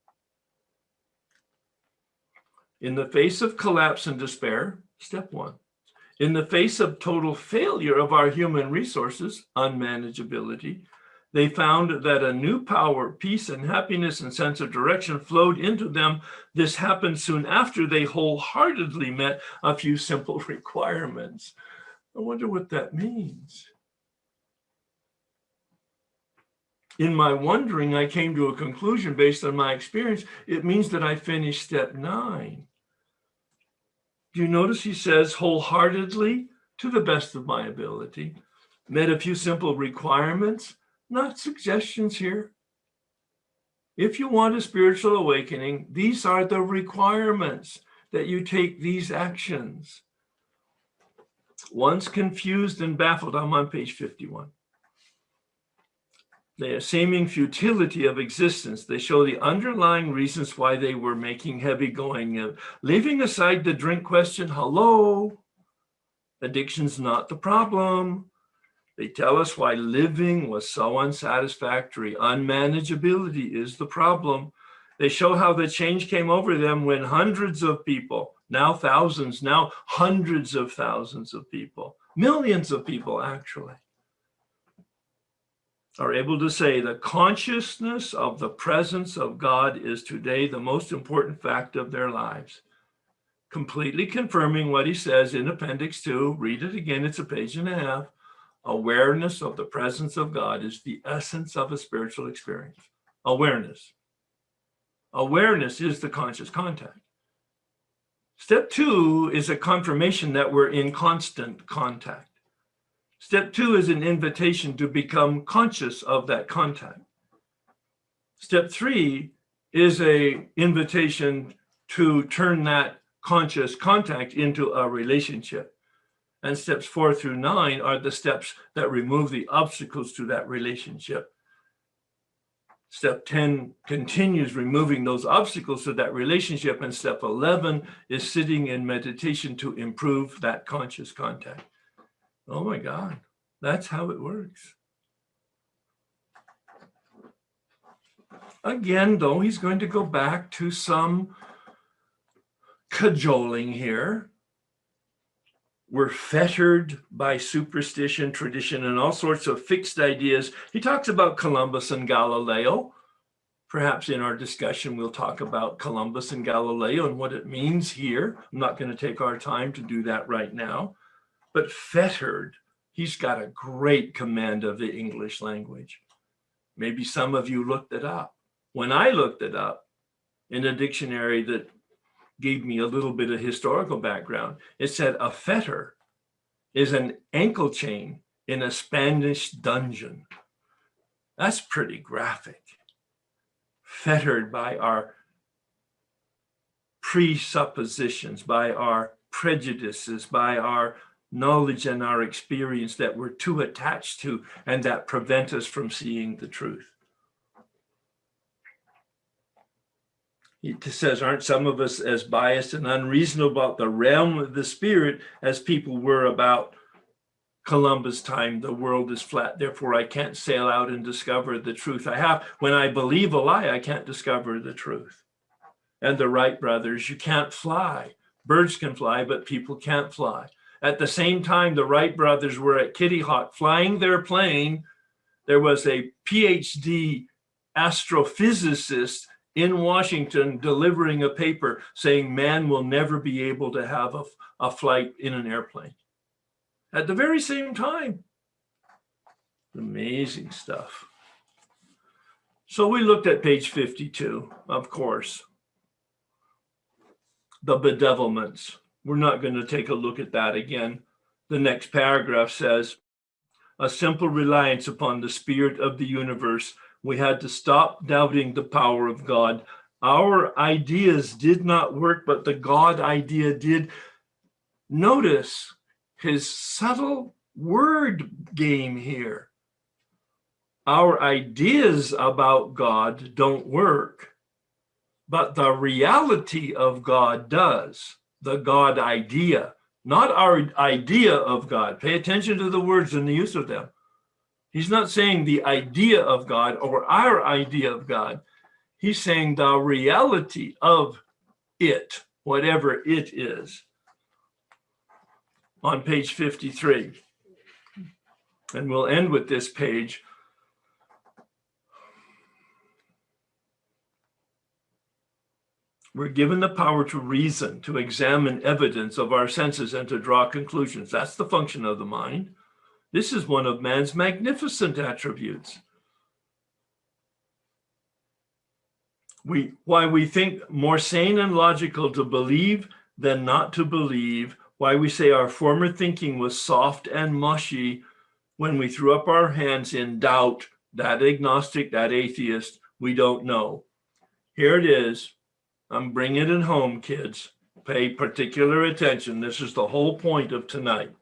In the face of collapse and despair, step one. In the face of total failure of our human resources, unmanageability, they found that a new power, peace, and happiness and sense of direction flowed into them. This happened soon after they wholeheartedly met a few simple requirements. I wonder what that means. In my wondering, I came to a conclusion based on my experience. It means that I finished step nine. Do you notice he says wholeheartedly, to the best of my ability, met a few simple requirements, not suggestions here. If you want a spiritual awakening, these are the requirements that you take these actions. Once confused and baffled, I'm on page fifty-one. The seeming futility of existence, they show the underlying reasons why they were making heavy going. Uh, leaving aside the drink question, hello, addiction's not the problem. They tell us why living was so unsatisfactory. Unmanageability is the problem. They show how the change came over them when hundreds of people, now thousands, now hundreds of thousands of people, millions of people actually, are able to say the consciousness of the presence of God is today the most important fact of their lives. Completely confirming what he says in Appendix two. Read it again, it's a page and a half. Awareness of the presence of God is the essence of a spiritual experience. Awareness. Awareness is the conscious contact. Step two is a confirmation that we're in constant contact. Step two is an invitation to become conscious of that contact. Step three is an invitation to turn that conscious contact into a relationship. And steps four through nine are the steps that remove the obstacles to that relationship. Step ten continues removing those obstacles to that relationship. And step eleven is sitting in meditation to improve that conscious contact. Oh my God, that's how it works. Again, though, he's going to go back to some cajoling here. We're fettered by superstition, tradition, and all sorts of fixed ideas. He talks about Columbus and Galileo. Perhaps in our discussion, we'll talk about Columbus and Galileo and what it means here. I'm not going to take our time to do that right now. But fettered, he's got a great command of the English language. Maybe some of you looked it up. When I looked it up in a dictionary that gave me a little bit of historical background, it said a fetter is an ankle chain in a Spanish dungeon. That's pretty graphic. Fettered by our presuppositions, by our prejudices, by our knowledge and our experience that we're too attached to and that prevent us from seeing the truth. It says, aren't some of us as biased and unreasonable about the realm of the spirit as people were about Columbus' time? The world is flat, therefore I can't sail out and discover the truth. I have, when I believe a lie, I can't discover the truth. And the Wright brothers, you can't fly. Birds can fly, but people can't fly. At the same time, the Wright brothers were at Kitty Hawk flying their plane. There was a P H D astrophysicist in Washington delivering a paper saying man will never be able to have a, a flight in an airplane. At the very same time. Amazing stuff. So we looked at page fifty-two, of course. The bedevilments. We're not going to take a look at that again. The next paragraph says, a simple reliance upon the spirit of the universe. We had to stop doubting the power of God. Our ideas did not work, but the God idea did. Notice his subtle word game here. Our ideas about God don't work, but the reality of God does. The God idea, not our idea of God. Pay attention to the words and the use of them. He's not saying the idea of God or our idea of God. He's saying the reality of it, whatever it is. On page fifty-three. And we'll end with this page. We're given the power to reason, to examine evidence of our senses and to draw conclusions. That's the function of the mind. This is one of man's magnificent attributes. We, why we think more sane and logical to believe than not to believe, why we say our former thinking was soft and mushy when we threw up our hands in doubt, that agnostic, that atheist, we don't know. Here it is. I'm bringing it home, kids. Pay particular attention. This is the whole point of tonight.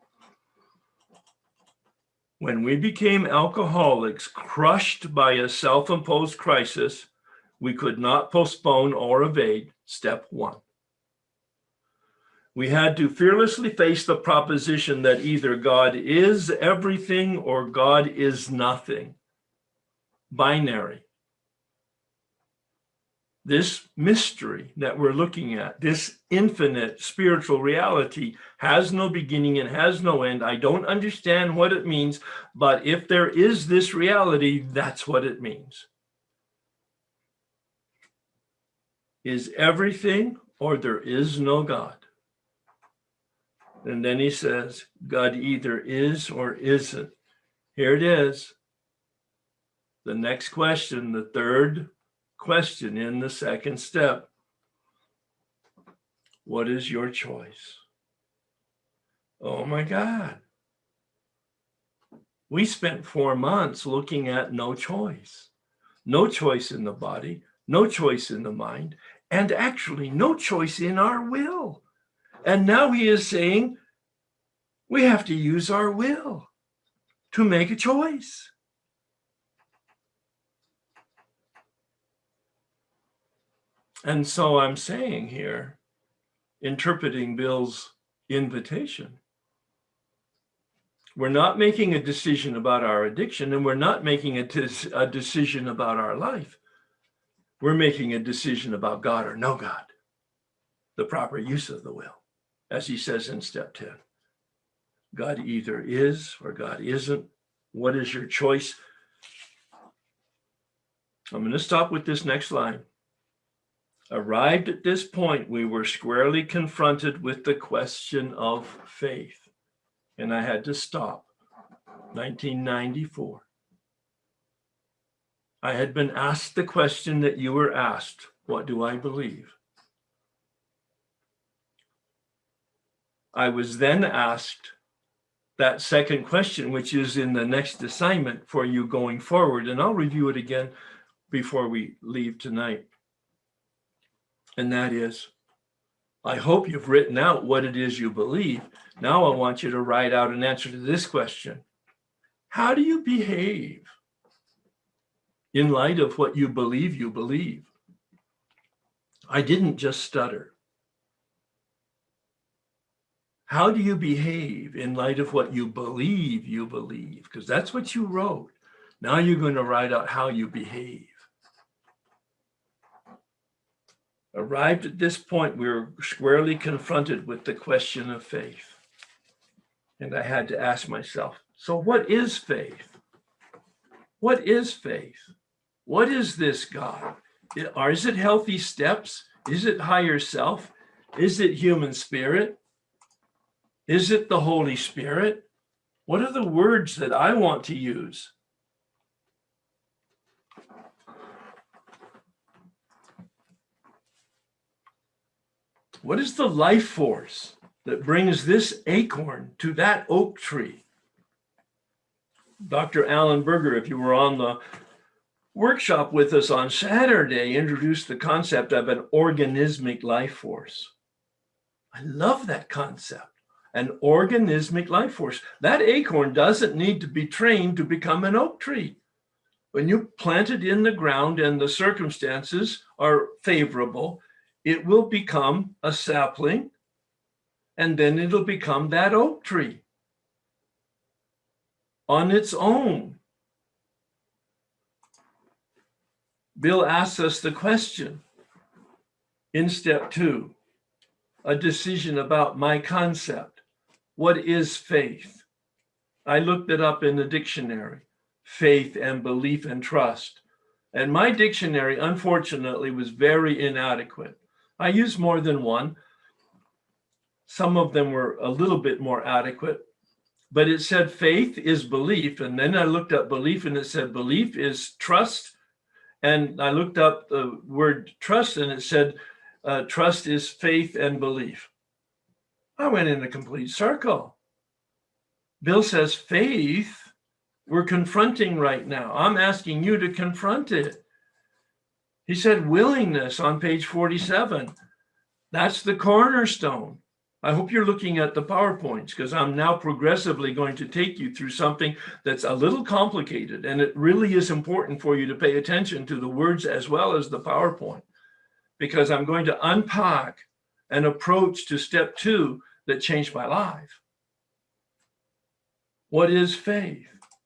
When we became alcoholics, crushed by a self-imposed crisis, we could not postpone or evade step one. We had to fearlessly face the proposition that either God is everything or God is nothing. Binary. This mystery that we're looking at, this infinite spiritual reality, has no beginning and has no end. I don't understand what it means, but if there is this reality, that's what it means. Is everything or there is no God? And then he says, God either is or isn't. Here it is. The next question, the third question in the second step. What is your choice? Oh my God. We spent four months looking at no choice. No choice in the body, no choice in the mind, and actually no choice in our will. And now he is saying we have to use our will to make a choice. And so I'm saying here, interpreting Bill's invitation, we're not making a decision about our addiction, and we're not making a, a decision about our life. We're making a decision about God or no God, the proper use of the will, as he says in step ten. God either is or God isn't. What is your choice? I'm going to stop with this next line. Arrived at this point, we were squarely confronted with the question of faith. And I had to stop. nineteen ninety-four. I had been asked the question that you were asked. What do I believe? I was then asked that second question, which is in the next assignment for you going forward. And I'll review it again before we leave tonight. And that is, I hope you've written out what it is you believe. Now I want you to write out an answer to this question. How do you behave in light of what you believe you believe? I didn't just stutter. How do you behave in light of what you believe you believe? Because that's what you wrote. Now you're going to write out how you behave. Arrived at this point, we were squarely confronted with the question of faith. And I had to ask myself, so what is faith? What is faith? What is this God? Or is it healthy steps? Is it higher self? Is it human spirit? Is it the Holy Spirit? What are the words that I want to use? What is the life force that brings this acorn to that oak tree? Doctor Alan Berger, if you were on the workshop with us on Saturday, introduced the concept of an organismic life force. I love that concept. An organismic life force. That acorn doesn't need to be trained to become an oak tree. When you plant it in the ground and the circumstances are favorable, it will become a sapling, and then it'll become that oak tree on its own. Bill asks us the question in step two, a decision about my concept. What is faith? I looked it up in the dictionary, faith and belief and trust. And my dictionary, unfortunately, was very inadequate. I used more than one. Some of them were a little bit more adequate, but it said faith is belief. And then I looked up belief and it said belief is trust. And I looked up the word trust and it said uh, trust is faith and belief. I went in a complete circle. Bill says faith, we're confronting right now. I'm asking you to confront it. He said willingness on page forty-seven. That's the cornerstone. I hope you're looking at the PowerPoints because I'm now progressively going to take you through something that's a little complicated, and it really is important for you to pay attention to the words as well as the PowerPoint, because I'm going to unpack an approach to step two that changed my life. What is faith?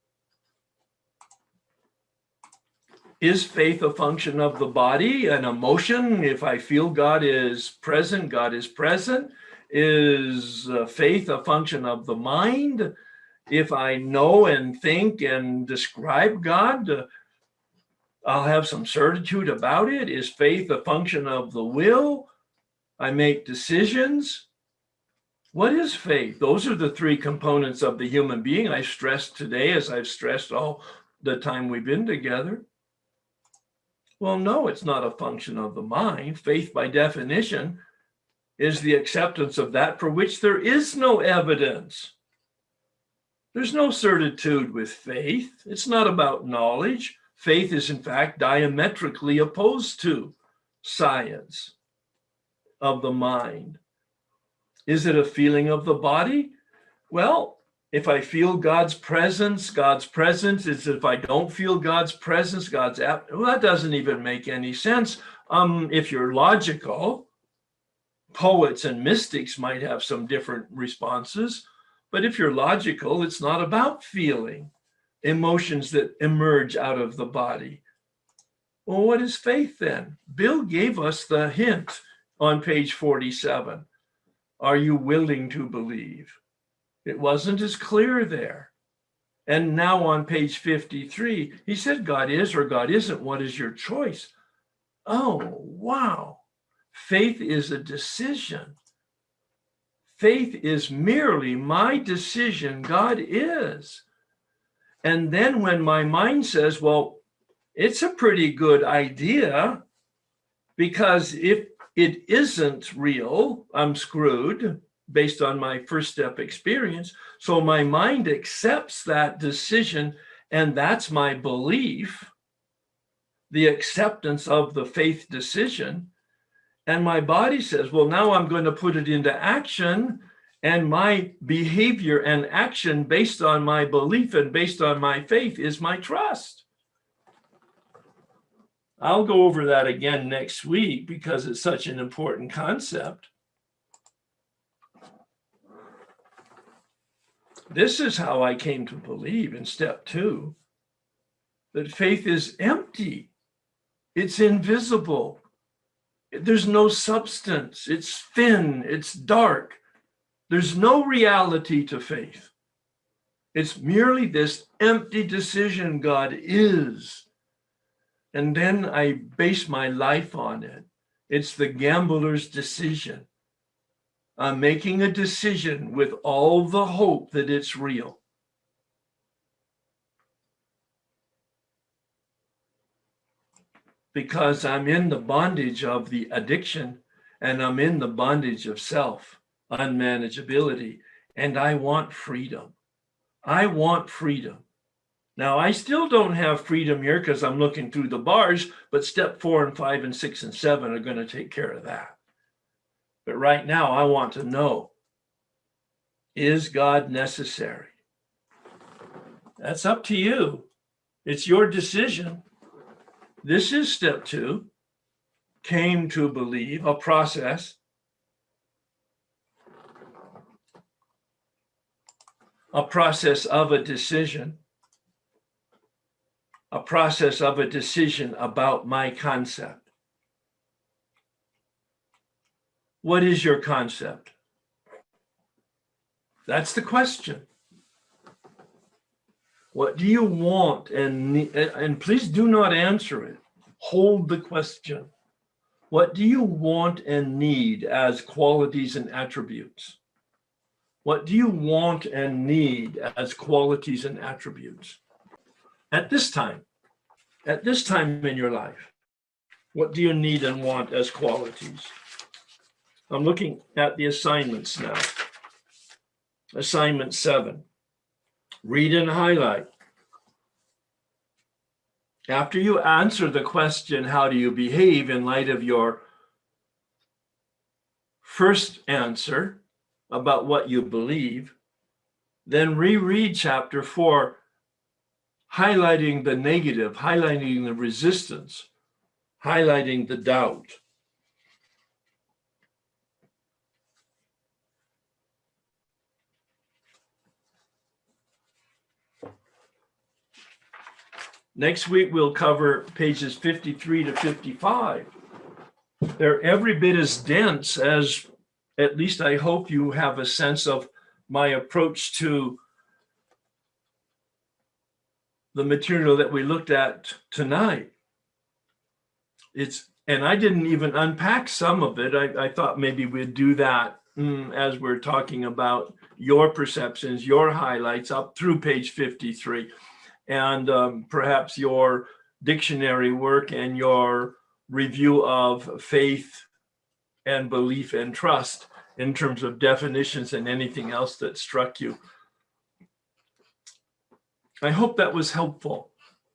Is faith a function of the body, an emotion? If I feel God is present, God is present. Is uh, faith a function of the mind? If I know and think and describe God, uh, I'll have some certitude about it. Is faith a function of the will? I make decisions. What is faith? Those are the three components of the human being I stressed today, as I've stressed all the time we've been together. Well, no, it's not a function of the mind. Faith, by definition, is the acceptance of that for which there is no evidence. There's no certitude with faith. It's not about knowledge. Faith is, in fact, diametrically opposed to science of the mind. Is it a feeling of the body? Well, if I feel God's presence, God's presence is if I don't feel God's presence, God's app. Well, that doesn't even make any sense. Um, if you're logical, poets and mystics might have some different responses, but if you're logical, it's not about feeling emotions that emerge out of the body. Well, what is faith then? Bill gave us the hint on page forty-seven. Are you willing to believe? It wasn't as clear there. And now on page fifty-three, he said, God is or God isn't. What is your choice? Oh, wow. Faith is a decision. Faith is merely my decision. God is. And then when my mind says, well, it's a pretty good idea, because if it isn't real, I'm screwed based on my first step experience. So my mind accepts that decision, and that's my belief, the acceptance of the faith decision. And my body says, well, now I'm going to put it into action. And my behavior and action based on my belief and based on my faith is my trust. I'll go over that again next week because it's such an important concept. This is how I came to believe in step two, that faith is empty. It's invisible. There's no substance. It's thin. It's dark. There's no reality to faith. It's merely this empty decision God is. And then I base my life on it. It's the gambler's decision. I'm making a decision with all the hope that it's real. Because I'm in the bondage of the addiction, and I'm in the bondage of self, unmanageability, and I want freedom. I want freedom. Now, I still don't have freedom here because I'm looking through the bars, but step four and five and six and seven are going to take care of that. But right now, I want to know, is God necessary? That's up to you. It's your decision. This is step two, came to believe, a process. A process of a decision. A process of a decision about my concept. What is your concept? That's the question. What do you want? And, and please do not answer it. Hold the question. What do you want and need as qualities and attributes? What do you want and need as qualities and attributes? At this time, at this time in your life, what do you need and want as qualities? I'm looking at the assignments now. Assignment seven, read and highlight. After you answer the question, how do you behave, in light of your first answer about what you believe, then reread chapter four, highlighting the negative, highlighting the resistance, highlighting the doubt. Next week, we'll cover pages fifty-three to fifty-five. They're every bit as dense as, at least I hope you have a sense of my approach to the material that we looked at tonight. It's, and I didn't even unpack some of it. I, I thought maybe we'd do that mm, as we're talking about your perceptions, your highlights up through page fifty-three. And um, perhaps your dictionary work and your review of faith and belief and trust in terms of definitions and anything else that struck you. I hope that was helpful.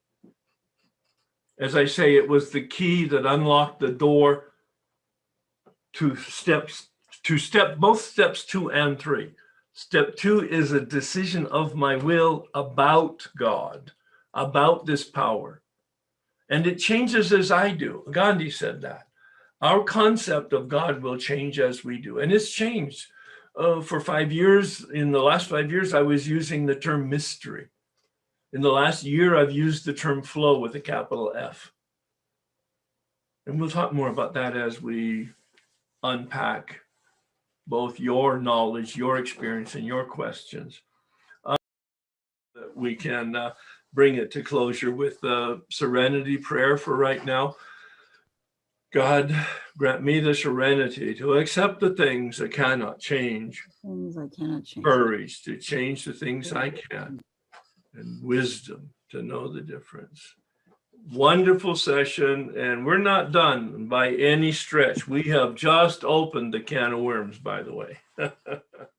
As I say, it was the key that unlocked the door to steps, to step, both steps two and three. Step two is a decision of my will about God, about this power. And it changes as I do. Gandhi said that. Our concept of God will change as we do. And it's changed. Uh, for five years, in the last five years, I was using the term mystery. In the last year, I've used the term flow with a capital F. And we'll talk more about that as we unpack both your knowledge, your experience, and your questions. Uh, we can uh, bring it to closure with the serenity prayer for right now. God, grant me the serenity to accept the things that cannot change. Things I cannot change. Courage to change the things I can. And wisdom to know the difference. Wonderful session, and we're not done by any stretch. We have just opened the can of worms, by the way.